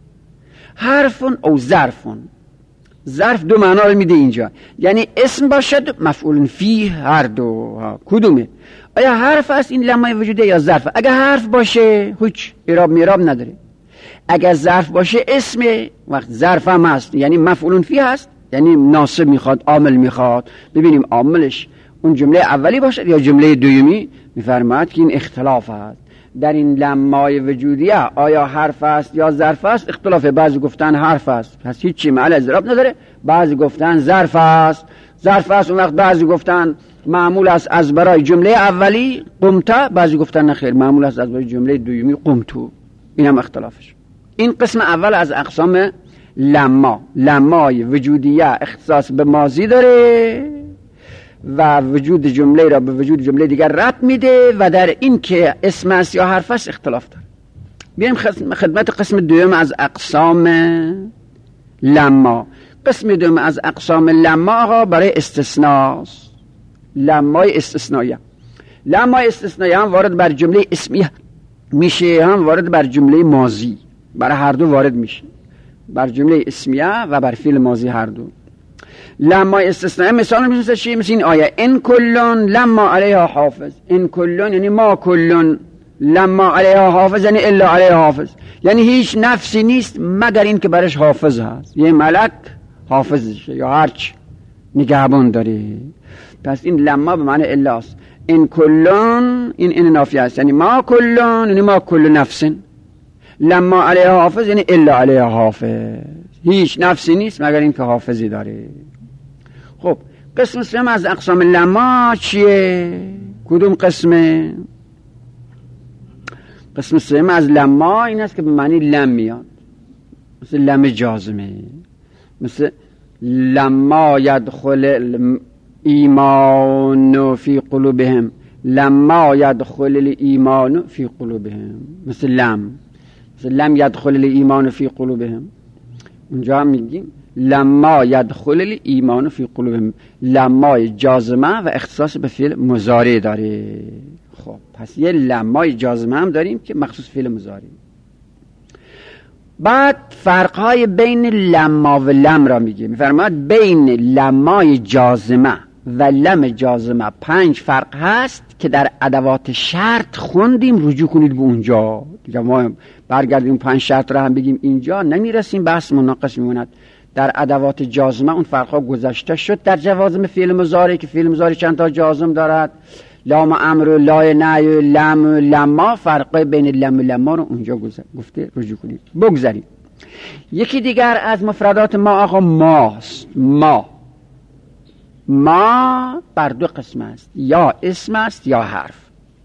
حرفون او ظرفون. ظرف دو معنا رو میده اینجا، یعنی اسم باشد مفعول فیه، هر دو. کدومه؟ آیا حرف است این لمای وجودیه یا ظرف؟ اگه حرف باشه هیچ اعراب میراب نداره. اگر ظرف باشه اسمه، وقت ظرف هم هست یعنی مفعول فیه هست، یعنی ناصب میخواد، عامل میخواد. ببینیم عاملش اون جمله اولی باشد یا جمله دومی. میفرماید که این اختلاف هست در این لمای وجودیه، آیا حرف است یا ظرف است؟ اختلافه. بعضی گفتن حرف است، پس هیچی محل اضراب نداره. بعضی گفتن ظرف است، ظرف است. اون وقت بعضی گفتن معمول است از برای جمله اولی قمتا، بعضی گفتن نه خیر معمول است از برای جمله دومی قمتو. این هم اختلافش. این قسم اول از اقسام لما. لمای وجودیه اختصاص به ماضی داره و وجود جمله را به وجود جمله دیگر ربط میده و در این که اسم است یا حرف است اختلاف داره. بیایم خدمت قسم دوم از اقسام لما. قسم دوم از اقسام لما آقا برای استثناست. لمای استثنایی. لمای استثنایی هم وارد بر جمله اسمیه میشه، هم وارد بر جمله ماضی. برای هر دو وارد میشه، بر جمله اسمیه و بر فعل ماضی هر دو. لما استثنایی مثال میشه چی؟ مثل این آیه ان کلون لما علیها حافظ. ان کلون یعنی ما کلون، لما علیها حافظ یعنی الا علیها حافظ، یعنی هیچ نفسی نیست مگر این که برش حافظ هست، یه ملک حافظشه یا هرچ نگهبان داره. پس این لما به معنی الا است. ان کلون این این نافیه است، یعنی ما کلون یعنی ما کل نفس، لما علیها حافظ یعنی الا علیها حافظ، هیچ نفسی نیست مگر این که حافظی داره. خب قسم سوم از اقسام لما چیه؟ کدوم قسمه؟ قسم سوم از لما این است که به معنی لم میاد، مثل لم جازمه، مثل لما یدخل ایمان فی قلوبهم، لما یدخل الایمان فی قلوبهم، مثل لم، مثل لم یدخل الایمان فی قلوبهم. اونجا هم میگیم لما یدخل الایمان فی قلوبهم، لمای جازمه و اختصاص به فعل مضارع داره. خب پس یه لمای جازمه هم داریم که مخصوص فعل مضارع. بعد فرقهای بین لما و لم را میگه. میفرماید بین لمای جازمه و لم جازمه پنج فرق هست که در ادوات شرط خوندیم، رجوع کنید به اونجا. دیگه ما برگردیم پنج شرط را هم بگیم اینجا نمیرسیم، بحث مناقش میموند. در ادوات جازمه اون فرقها گذشته شد. در جوازم فعل مضارع که فعل مضارع چند تا جازم دارد، لام امر و لای نهی و لم و لما، فرق بین لم و لما رو اونجا گفته، رجوع کنید. بگذاریم. یکی دیگر از مفردات ما آقا ماست. ما ما بر دو قسم است، یا اسم است یا حرف.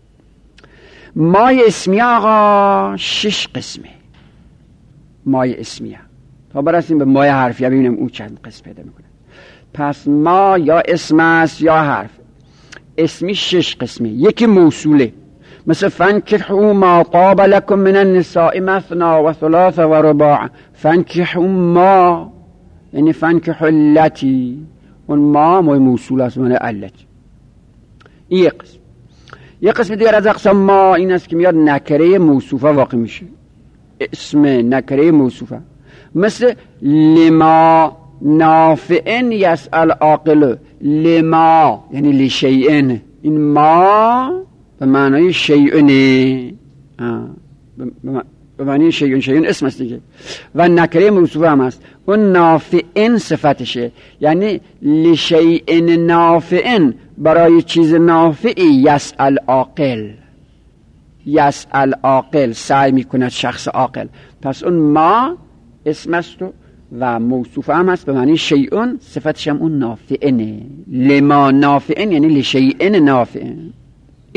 مای اسمیه آقا شش قسمه. مای اسمیه تا برسیم به مای حرفیه ببینیم اون چند قسم پیدا میکنه. پس ما یا اسم است یا حرف. اسمی شش قسمه. یکی موصوله، مثل فانکحوا ما طاب لكم من النساء مثنى و ثلاث و رباع. فانکحوا ما یعنی فانکحوا التی، اون ما مای موصول است معنی التی. این یک قسم. یک قسم دیگر از اقسام ما این است که میاد نکره موصوفه واقع میشه، اسم نکره موصوفه، مثل لما نافعن یسأل عاقل. لما یعنی لشیئن، این ما به معنای شیئنه، به معنی شیئن، شیئن اسم است دیگه و نکره موصوفه هم است. اون نافعن صفتشه، یعنی لشیئن نافعن، برای چیز نافعی یسأل عاقل، یسأل عاقل، سعی میکند شخص عاقل. پس اون ما اسم است و موصوفه هم است به معنی شیئن، صفتش هم اون نافعنه. لما نافعن یعنی لشیئن نافعن.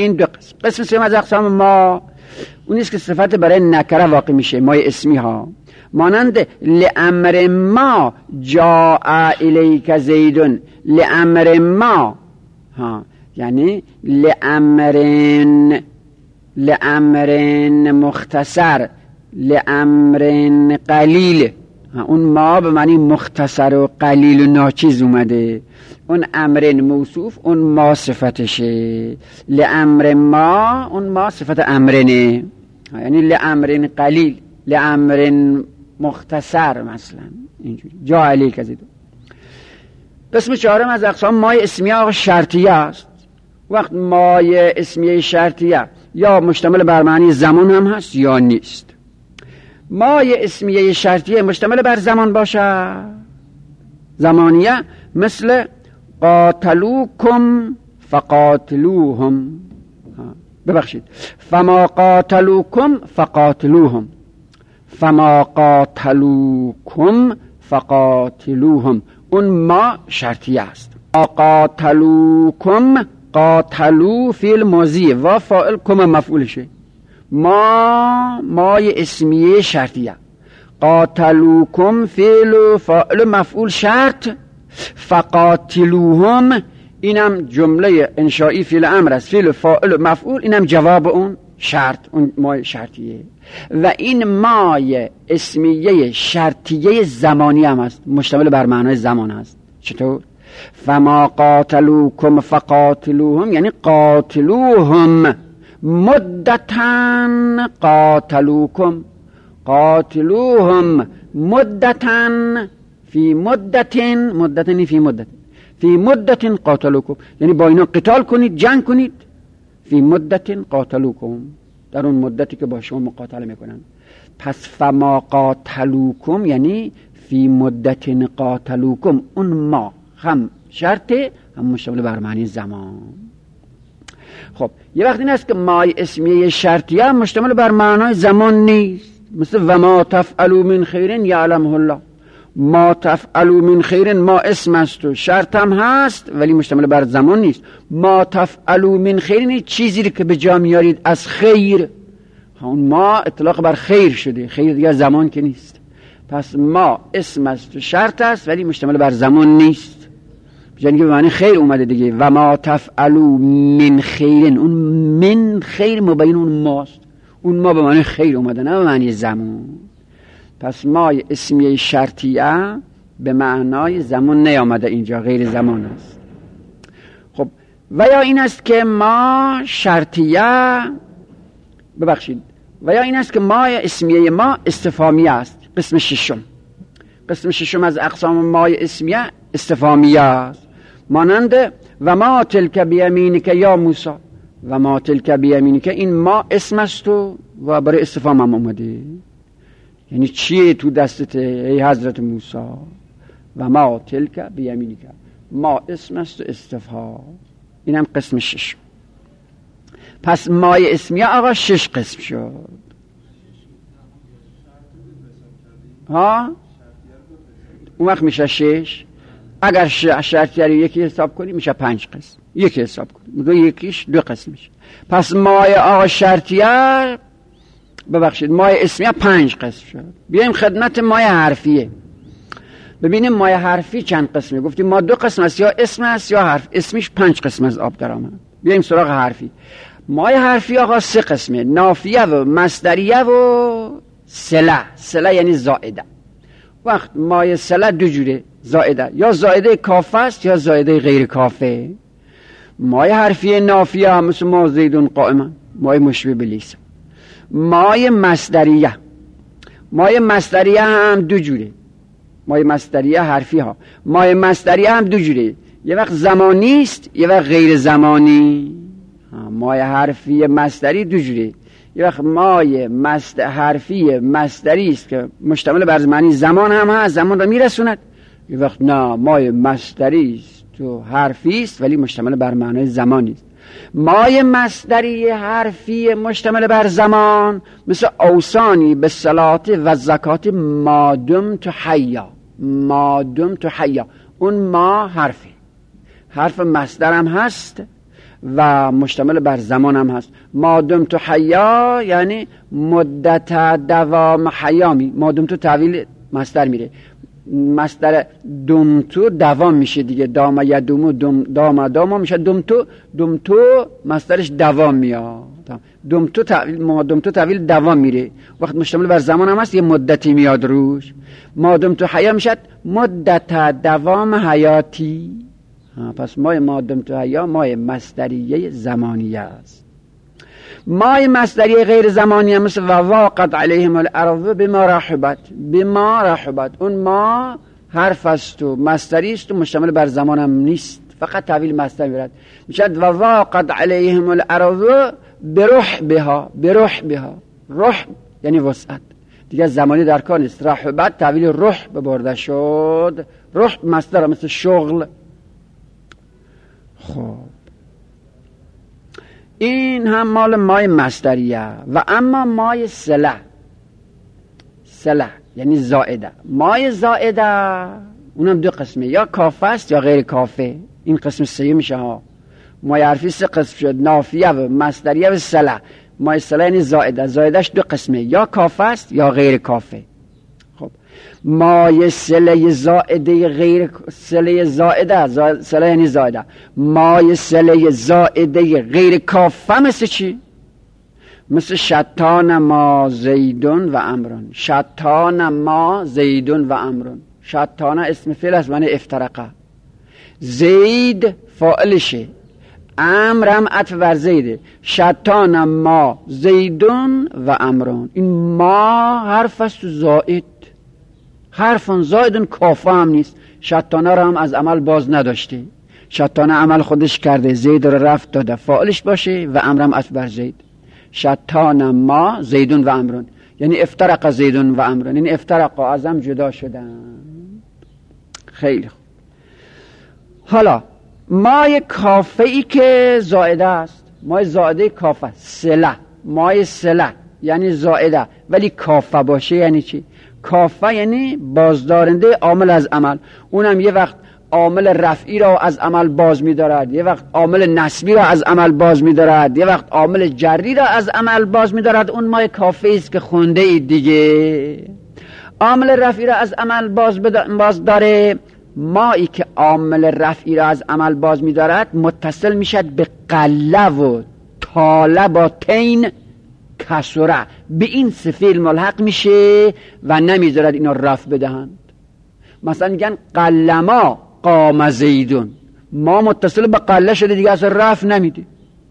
این دو قسم. قسم سوم از اقسام ما اون است که صفت برای نکره واقع میشه، مای اسمی ها، مانند لامر ما جاء الیک زیدون. لامر ما ها یعنی لامرن لامرن مختصر، لامرن قلیل. اون ما به معنی مختصر و قلیل و ناچیز اومده، اون امرن موصوف، اون ما صفتشه. لامر ما، اون ما صفت امرنه، یعنی لامرن قلیل، لامرن مختصر مثلا اینجوری. جا علیک از دو. قسم چهارم از اقسام مای اسمیه آقا شرطیه است. وقت مای اسمیه شرطیه یا مشتمل بر معنی زمان هم هست یا نیست. مای اسمیه شرطیه مشتمل بر زمان باشه، زمانیه، مثل قاتلوکم فقاتلوهم. ببخشید، فما قاتلوکم فقاتلوهم، فما قاتلوکم فقاتلوهم. اون ما شرطیه است. قاتلوکم، قاتلو فعل ماضیه و فاعل کم مفعولشه. ما مای اسمیه شرطیه، قاتلوکم فعل و فاعل مفعول شرط، فقاتلوهم اینم جمله انشائی فعل امر است، فعل فاعل مفعول اینم جواب اون شرط، اون مای شرطیه. و این مای اسمیه شرطیه زمانی هم است، مشتمل بر معنای زمان است. چطور؟ فما قاتلوکم فقاتلوهم یعنی قاتلوهم مدتن، قاتلوکم قاتلوهم مدتن فی مدتن، مدتن فی مدت، فی مدتن قاتلوکم یعنی با اینا قتال کنید، جنگ کنید. فی مدتن قاتلوکم، در اون مدتی که با شما مقاتله میکنن. پس فما قاتلوکم یعنی فی مدتن قاتلوکم، اون ما هم شرطه هم مشتمل بر معنی زمان. خب یه وقت این است که مای اسمیه شرطیه مشتمل بر معنای زمان نیست، مثل و ما تفعلوا من خیر یعلمه الله. ما تفعلوا من خیر ما اسم است و شرط هم هست ولی مشتمل بر زمان نیست. ما تفعلوا من خیر چیزی که به جا میارید از خیر، اون ما اطلاق بر خیر شده، خیر دیگه زمان که نیست. پس ما اسم است و شرط است ولی مشتمل بر زمان نیست، یعنی به معنی خیر اومده دیگه. و ما تفعلوا من خیر، اون من خیر مبین اون ماست، اون ما به معنی خیر اومده نه به معنی زمان. پس ما اسمیه شرطیه به معنای زمان نیامده اینجا، غیر زمان است. خب و یا این است که ما شرطیه، ببخشید، و یا این است که ما اسمیه ما استفهامیه است. قسم ششم، قسم ششم از اقسام ما اسمیه استفهامیه است، مانند و ما تلک بیمینک یا موسی. و ما تلک بیمینک این ما اسم است و و برای استفهام هم اومده، یعنی چیه تو دستت ای حضرت موسی؟ و ما تلک بیمینک، ما اسم است و استفهام. اینم قسم شش. پس مای اسمیه آقا شش قسم شد. ها اون وقت میشه شش. اگر شرطیه رو یکی حساب کنی میشه پنج قسم، یکی حساب کنی میگه یکیش دو قسم میشه. پس مای آقا شرطیه، ببخشید مای اسمیه پنج قسم شد. بیایم خدمت مای حرفیه، ببینیم مای حرفی چند قسمه. گفتیم ما دو قسم است، یا اسم است یا حرف. اسمیش پنج قسم از آب در آمد. بیایم سراغ حرفی. مای حرفی آقا سه قسمه، نافیه و مصدریه و صله. صله یعنی زائده. وقت مای صله دو جوره، زائده، یا زائده کافه است یا زائده غیر کافه. مای حرفی نافیه مثل ما زیدون قائما، مای مشبه بلیس. مای مصدریه، مای مصدریه هم دو جوره، مای مصدریه حرفی ها. مای مصدریه هم دو جوره، یه وقت زمانی است یه وقت غیر زمانی. مای حرفی مصدری دو جوره، یه وقت مای مصدر حرفی مصدری است که مشتمل بر معنی زمان هم هست، زمان را میرسوند. یه وقت نه، مای مصدری است تو حرفی است ولی مشتمل بر معنی زمانی است. مای مصدری حرفی مشتمل بر زمان مثل اوصانی به صلات و زکات مادم تو حیا، مادم تو حیا. اون ما حرفی، حرف مصدر هم هست و مشتمل بر زمان هم هست. ما دمت حیا یعنی مدت دوام حیامی. ما دمت تعویل مصدر میره، مصدر دمتو دوام میشه دیگه، دام یدومو دم دام دام میشه دمتو. دمتو مصدرش دوام میاد. دمتو تعویل ما دمتو تعویل دوام میره، وقت مشتمل بر زمان هم هست یه مدتی میاد روش. ما دمتو حیا میشد مدت دوام حیاتی. پس مای ما دمتو حیا مای مصدریه زمانیه است. مای مصدریه غیر زمانیه مثل و واقعت علیهم الارض بما رحبت. بما رحبت اون ما حرف است و مصدری است و مشتمل بر زمان هم نیست، فقط تعویل مصدر میرد. میشد و واقعت علیهم الارض بروح بها. بروح بها روح یعنی وسعت دیگه، زمانی در کار نیست. رحبت تعویل روح ببرده شد. روح مصدر مثل شغل. خب این هم مال مای مصدریه. و اما مای صله، صله یعنی زائده. مای زائده اونم دو قسمه، یا کافه است یا غیر کافه. این قسم سه میشه ها. مای حرفی سه قسم شد، نافیه و مصدریه و صله. مای صله یعنی زائده. زائدهش دو قسمه، یا کافه است یا غیر کافه. خب مای صله زائده غیر صله زائده، صله یعنی زائده. مای صله زائده غیر کافه مثل چی؟ مثل شتان ما زیدون و امرون. شتان ما زیدون و امرون. شتان اسم فعل است معنی افترقه. زید فاعلشه، امرم عطف بر زیده. شتان ما زیدون و امرون. این ما حرف است زائد، حرفان زائدون کافه هم نیست. شتانه رو هم از عمل باز نداشته. شتانه عمل خودش کرده، زید رو رفت داده فاعلش باشه و امرم عطف بر زید. شتان ما زیدون و امرون یعنی افترق زیدون و امرون، یعنی افترق از هم جدا شدن. خیلی خوب. حالا مای کافه ای که زائده است، مای زائده کافه، صله. مای صله یعنی زائده ولی کافه باشه یعنی چی؟ کافه یعنی بازدارنده عامل از عمل. اونم یه وقت عامل رفعی را از عمل باز می‌دارد، یه وقت عامل نسبی را از عمل باز می‌دارد، یه وقت عامل جری را از عمل باز می‌دارد. اون مای کافه است که خونده اید دیگه. عامل رفعی را از عمل باز باز داره. مایی که عامل رفعی را از عمل باز می‌دارد متصل میشد به قله و طاله با تین کسره. به این سه فعل ملحق میشه و نمیذارد اینا رفع بدهند. مثلا میگن قلما قام زیدون، ما متصل به قله شده دیگه اصلا رفع نمیده.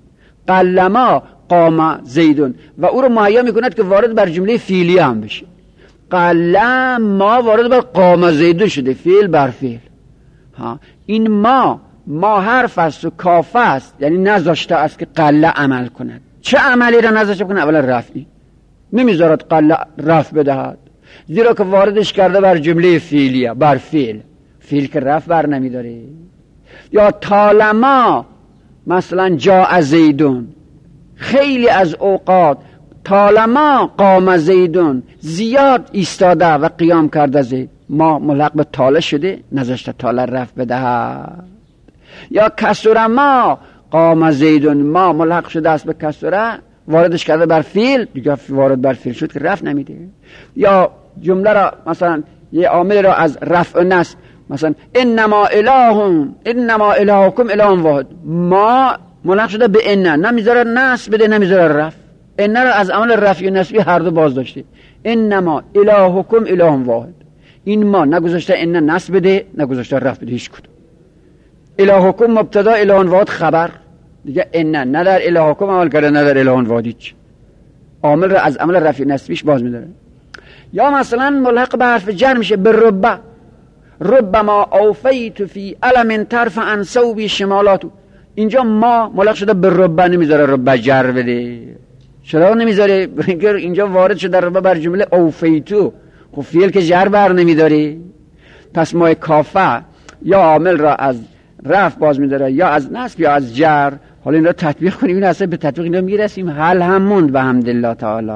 قلما قام زیدون و او رو مهیا میکند که وارد بر جمله فعلیه هم بشه. قله ما وارد بر قام زیدون شده، فعل بر فعل. ها این ما ما حرف است و کافه است، یعنی نذاشته است که قله عمل کند. چه عملی را نذاشته کنه؟ اولا رفعی، نمیذارد قله رفع بدهد، زیرا که واردش کرده بر جمله فعلیه، بر فعل. فعل که رفع بر نمیداره. یا طالما مثلا جاء زیدون، خیلی از اوقات طالما قام زیدون، زیاد ایستاده و قیام کرده زید، ما ملحق به طاله شده نذاشته طاله رفع بدهد. یا کسر ما قام زیدون، ما ملحق شده است به کسره، واردش کرده بر فعل دیگه، وارد بر فعل شد که رفع نمیده. یا جمله را مثلا یه عامل را از رفع و نصب، مثلا انما الهون انما الهکم اله واحد، ما ملحق شده به ان، نمیذاره نصب بده نمیذاره رفع. ان را از عمل رفع و نصبی هر دو باز داشته. انما الهکم اله واحد، این ما نگذاشته ان نصب بده نگذاشته رفع بده هیچ کدوم. الهکم مبتدا، اله واحد خبر دیگه. ان نه در الهکم عمل کرده نه در اله واحد هیچ، عامل را از عمل رفع نصبیش باز می‌داره. یا مثلا ملحق به حرف جر میشه به ربه، ربما اوفیت فی علم طرف عن صوبی شمالاتو، اینجا ما ملحق شده به ربه، نمیذاره ربه جر بده. چرا نمیذاره؟ اینجا وارد شده ربه بر جمله اوفیتو، خب فعل که جر بر نمیداره. پس ما کافه یا عامل را از رفع باز میداره یا از نصب یا از جر. حالا این را تطبیق کنیم، این اصلا به تطبیق اینا میرسیم. حل هم موند به حمدالله تعالی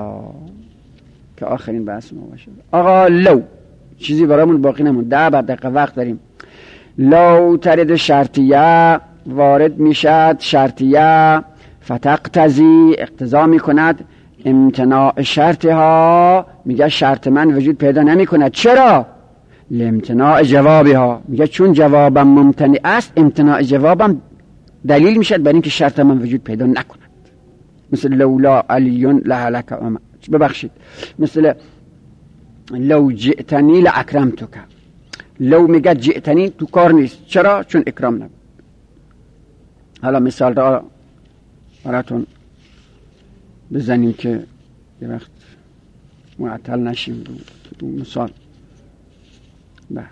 که آخرین بحث ما باشه. آقا لو چیزی برامون باقی نموند، ده بعد دقیقه وقت داریم. لو ترد شرطیه وارد میشد شرطیه، فتقتضی اقتضا میکند امتناع شرطها، میگه شرط من وجود پیدا نمی کند. چرا؟ لامتناع جوابها، میگه چون جوابم ممتنع است امتناع جوابم دلیل میشد بر اینکه شرط من وجود پیدا نکند. مثل لولا علی لهلک عمر، ببخشید مثل لو جئتنی لاکرمتک، لو میگه جئتنی تو کار نیست. چرا؟ چون اکرام نبود. حالا مثال را براتون بزنیم که یه وقت معطل نشیم دو مثال. بعد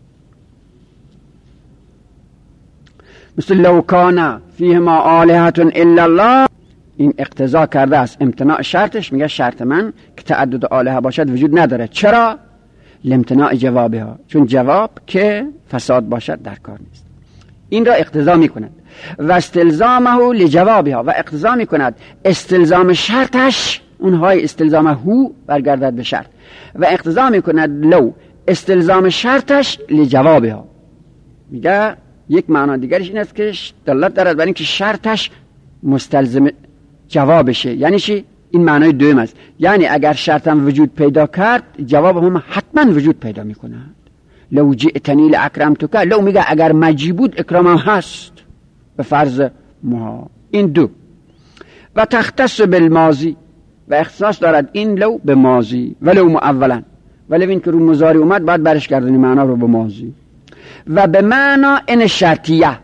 مثل لو کان فیهما آلهة الا الله، این اقتضا کرده است امتناع شرطش، میگه شرط من که تعدد آلهه باشد وجود نداره. چرا؟ لامتناع جوابها، چون جواب که فساد باشد در کار نیست. این را اقتضا میکند. و استلزامه لجوابها، و اقتضا میکند استلزام شرطش، اونهای استلزام هو برگردد به شرط، و اقتضا میکند لو استلزام شرطش لجوابها. میگه یک معنا دیگرش این است که دلالت دارد بر اینکه شرطش مستلزم جوابشه. یعنی چی؟ این معنای دوم است. یعنی اگر شرطم وجود پیدا کرد جواب هم حتما وجود پیدا میکند. لو جئتنی لاکرمتک، لو میگه اگر مجی بود اکرامم هست به فرض مها. این دو. و تختص بالماضی، و اختصاص دارد این لو به ماضی، ولو مؤولا، ولی این که رو مضارع اومد بعد برش گردونی معنا رو به ماضی. و به معنا ان شرطیه،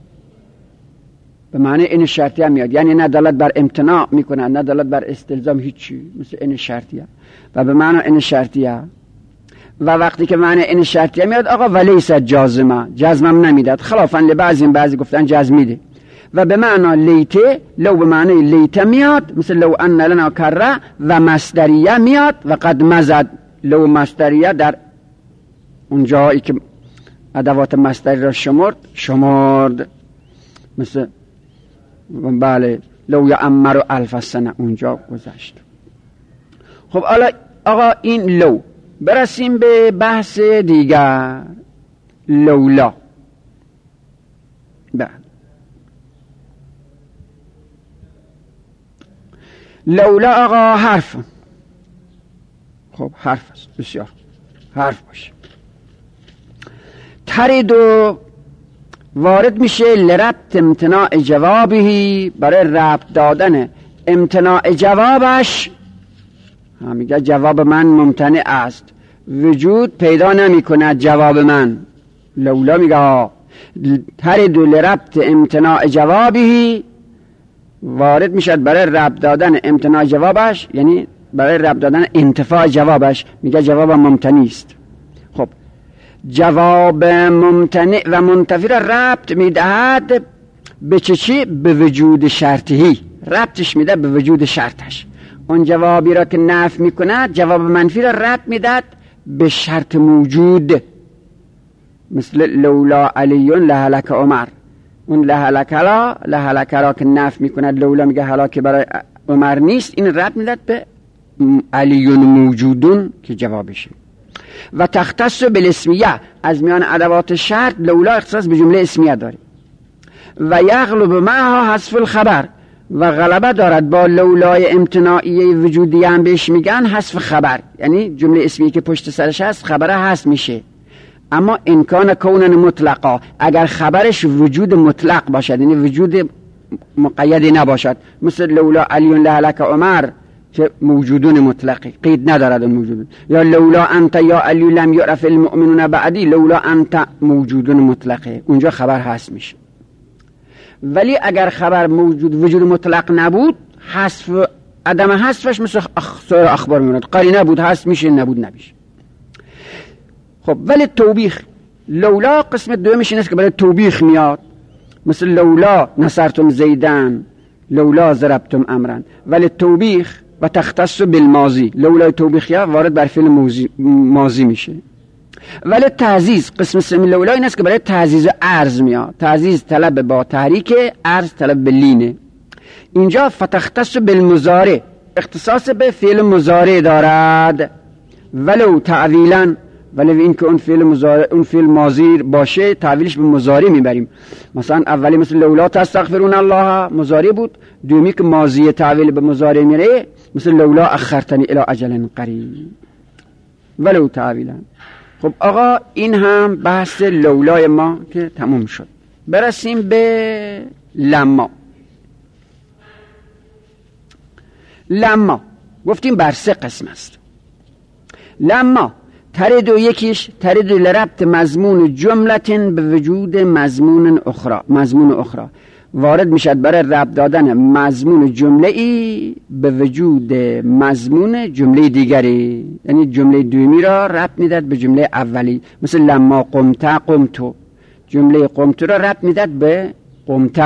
به معنی این شرطیه میاد، یعنی نه دلالت بر امتناع میکنه نه دلالت بر استلزام، هیچی، مثل این شرطیه. و به معنی این شرطیه، و وقتی که معنی این شرطیه میاد آقا ولیس جازمه، جزمم نمیداد، خلافا لبعضی بعضی گفتن جزم میده. و به معنی لیته، لو به معنی لیته میاد، مثل لو ان لنا کره. و مصدریه میاد، و قد مزد، لو مصدریه در اون جایی که ادوات مصدری را شمرد شمرد، مثل بله لو یعمر الف سنه اونجا گذشت. خب حالا آقا این لو، برسیم به بحث دیگر. لولا، بعد لولا آقا حرف، خب حرف است، بسیار حرف باشه. ترید و وارد میشه لربط امتناع جوابی، برای ربط دادن امتناع جوابش. میگه جواب من ممتنع است، وجود پیدا نمی کند جواب من. لولا میگه ترید لربط امتناع جوابی، وارد میشد برای ربط دادن امتناع جوابش، یعنی برای ربط دادن انتفاع جوابش. میگه جواب ممتنع است. خب جواب ممتنع و منتفی را ربط میدهد به چه چی؟ به وجود شرطی، ربطش میده به وجود شرطش. اون جوابی را که نفی میکند جواب منفی را ربط میدهد به شرط موجود، مثل لولا علی لهلک عمر. اون لهلک را لهلک را که نفی میکند، لولا میگه هلاک برای عمر نیست، این ربط میدهد به علی موجودون که جوابشه. و تختص بالاسمیه، از میان ادوات شرط لولا اختصاص به جمله اسمیه داره. و یغلب معها حذف الخبر، و غلبه دارد با لولای امتناعی وجودی هم بهش میگن حذف خبر، یعنی جمله اسمیه که پشت سرش هست خبره حذف میشه. اما امکان کونن مطلقا، اگر خبرش وجود مطلق باشد، یعنی وجود مقیدی نباشد، مثل لولا علی لهلک عمر که موجودون مطلقی، قید ندارد اون موجودون. یا لولا انت یا علی لم یعرف المؤمنون بعدی، لولا انت موجودون مطلقه، اونجا خبر حذف میشه. ولی اگر خبر موجود وجود مطلق نبود، حذف عدم حذفش مثل سایر اخبار میموند، قرینه بود حذف میشه، نبود نمیشه. خب ولی توبیخ، لولا قسمت دومش این است که برای توبیخ میاد، مثل لولا نصرتم زیدن، لولا ضربتم امرا. ولی توبیخ و تختص بالماضی، لولا توبیخیه وارد بر فعل ماضی, ماضی میشه. ولی تعزیز قسم سوم لولا این است که برای تعزیز عرض میاد، تعزیز طلب با تحریک، عرض طلب باللینه. اینجا فتختص بالمضارع، اختصاص به فعل مضارع دارد. ولو تعویلا، ولی این که اون فعل مضارع اون فعل ماضی باشه تعویلش به مضارع میبریم. مثلا اولی مثل لولا تستغفرون الله مضارع بود، دومی که ماضی تعویل به مضارع میره مثل لولا اخرتنی الی اجل قریب ولو تعویلا. خب آقا این هم بحث لولای ما که تموم شد. برسیم به لما. لما گفتیم بر سه قسم است. لما ترد و یکیش ترد لربط مضمون جملتن به وجود مضمون اخرى. مضمون اخرى وارد میشد برای ربط دادن مضمون جمله ای به وجود مضمون جمله دیگری، یعنی جمله دومی را ربط میداد به جمله اولی. مثل لما قمت قمتو، جمله قمتو را ربط میداد به قمت،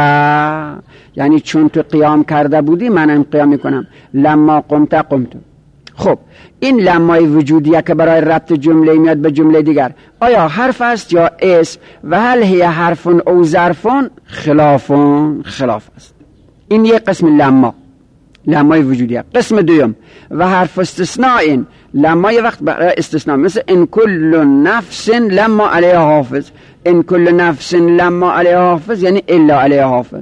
یعنی چون تو قیام کرده بودی منم قیام میکنم. لما قمت قمتو. خب این لمای وجودیه که برای ربط جمله میاد به جمله دیگر آیا حرف است یا اسم؟ و هل هی حرفون او ظرفون؟ خلافون خلاف است. این یک قسم لما، لمای وجودیه. قسم دوم و حرف استثناء، این لما یه وقت برای استثناء، مثل ان کل نفس لما علیه حافظ. ان کل نفس لما علیه حافظ یعنی الا علیه حافظ.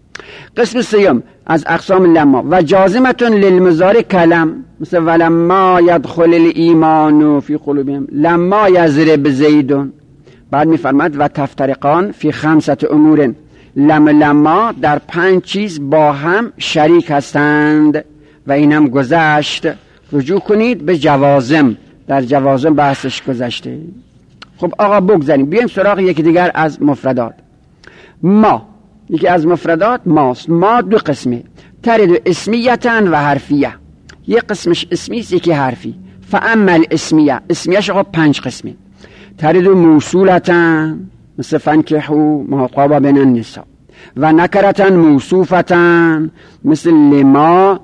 قسم سوم از اقسام لما و جازمتون للمضارع کلم، مثل ولما یدخل الایمان فی قلوبهم لما یضرب زیدون. بعد میفرماد و تفترقان فی خمسة امور، لم لما در پنج چیز با هم شریک هستند و اینم گذشت. رجوع کنید به جوازم، در جوازم بحثش گذشته. خب آقا بگذاریم بیایم سراغ یکی دیگر از مفردات. ما یکی از مفردات ماست. ما دو قسمه، ترد اسمیتن و حرفیه. یک قسمش اسمی است یکی حرفی. فاما الاسمیه، اسمیش آقا پنج قسمه. ترد موصولتن مثل فانکحوا ما طاب بین النساء، و نکرتن موصوفتن مثل لما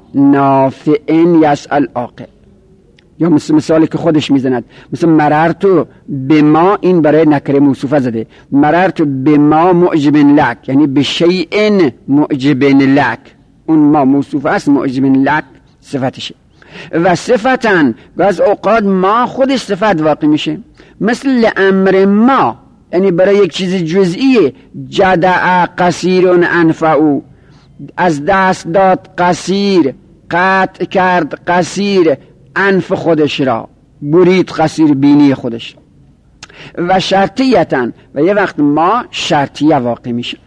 نافع یسأل عاقل، یا مثل مثالی که خودش میزند مثل مررتو بما، این برای نکره موصوفه زده. مررتو بما معجب لک یعنی به شیء معجب لک، اون ما موصوفه است، معجب لک صفتشه. و صفتن از اوقات ما خودش صفت واقع میشه، مثل امر ما یعنی برای یک چیز جزئی. جدع قصیر انفعو، از دست داد قصیر، قطع کرد قصیر انف خودش را، برید قصیر بینی خودش. و شرطیتن و یه وقت ما شرطیه واقع میشه.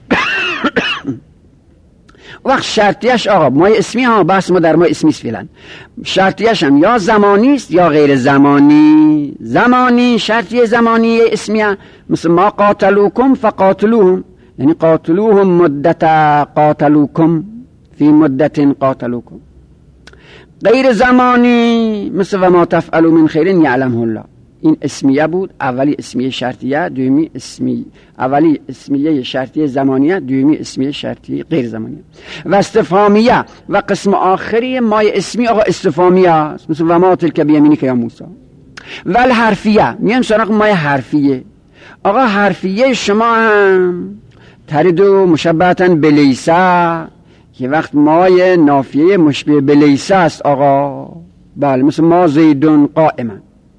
وقت شرطیش آقا ما اسمی ها، بس ما در ما اسمی است فعلا. شرطیش هم یا زمانی است یا غیر زمانی. زمانی شرطی زمانی اسمیه، مثل ما قاتلوکم فقاتلوهم یعنی قاتلوهم مدت قاتلوکم فی مدت قاتلوکم. غیر زمانی مثل و ما تفعلوا من خیر یعلمه الله. این اسمیه بود، اولی اسمیه شرطیه، دومی اسمی اولی اسمیه شرطیه زمانیه، دومی اسمیه شرطیه غیر زمانیه. و استفهامیه و قسم آخری مای اسمی آقا استفهامیه است، مثل و ما تلک بیمینک یا موسی. و الحرفیه میام سراغ مای حرفیه. آقا حرفیه شما هم ترد و مشبهتن بلیسه، که وقت مای نافیه مشبه بلیسه است آقا، بله، مثل ما زیدون قائما.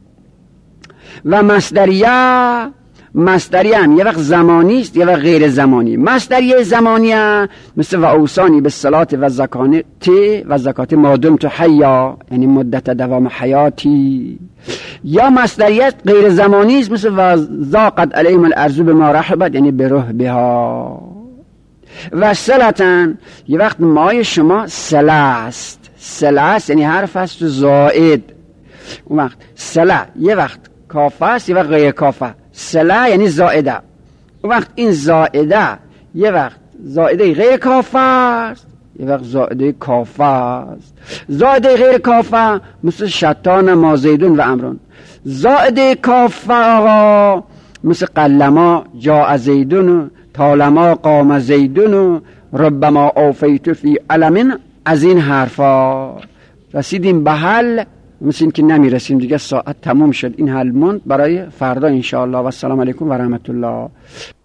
و مصدریه، مصدریه هم یه وقت زمانی است یه وقت غیر زمانی. مصدریه زمانیه مثل و اوصانی به صلات و زکات و زکات ما دمت حیا یعنی مدت دوام حیاتی. یا مصدریه غیر زمانی است مثل و ضاقت علیهم الارض بما رحبت یعنی به روح بها. و صلتن یه وقت مای شما صله است، صله است یعنی حرف است زائد. اون وقت صله یه وقت کافه است یه وقت غیر کافه. صله یعنی زائده. اون وقت این زائده یه وقت زائده غیر کافه است یه وقت زائده کافه است. زائده غیر کافه مثل شتان ما زیدون و امرون. زائده کافه آقا مثل قلما جاء زیدون، طالما قام زیدون، ربما اوفیت فی علم. از این حرفا رسیدیم به حل، مثل این که نمی رسیم دیگه، ساعت تموم شد. این حل موند برای فردا انشاءالله. و السلام علیکم و رحمت الله.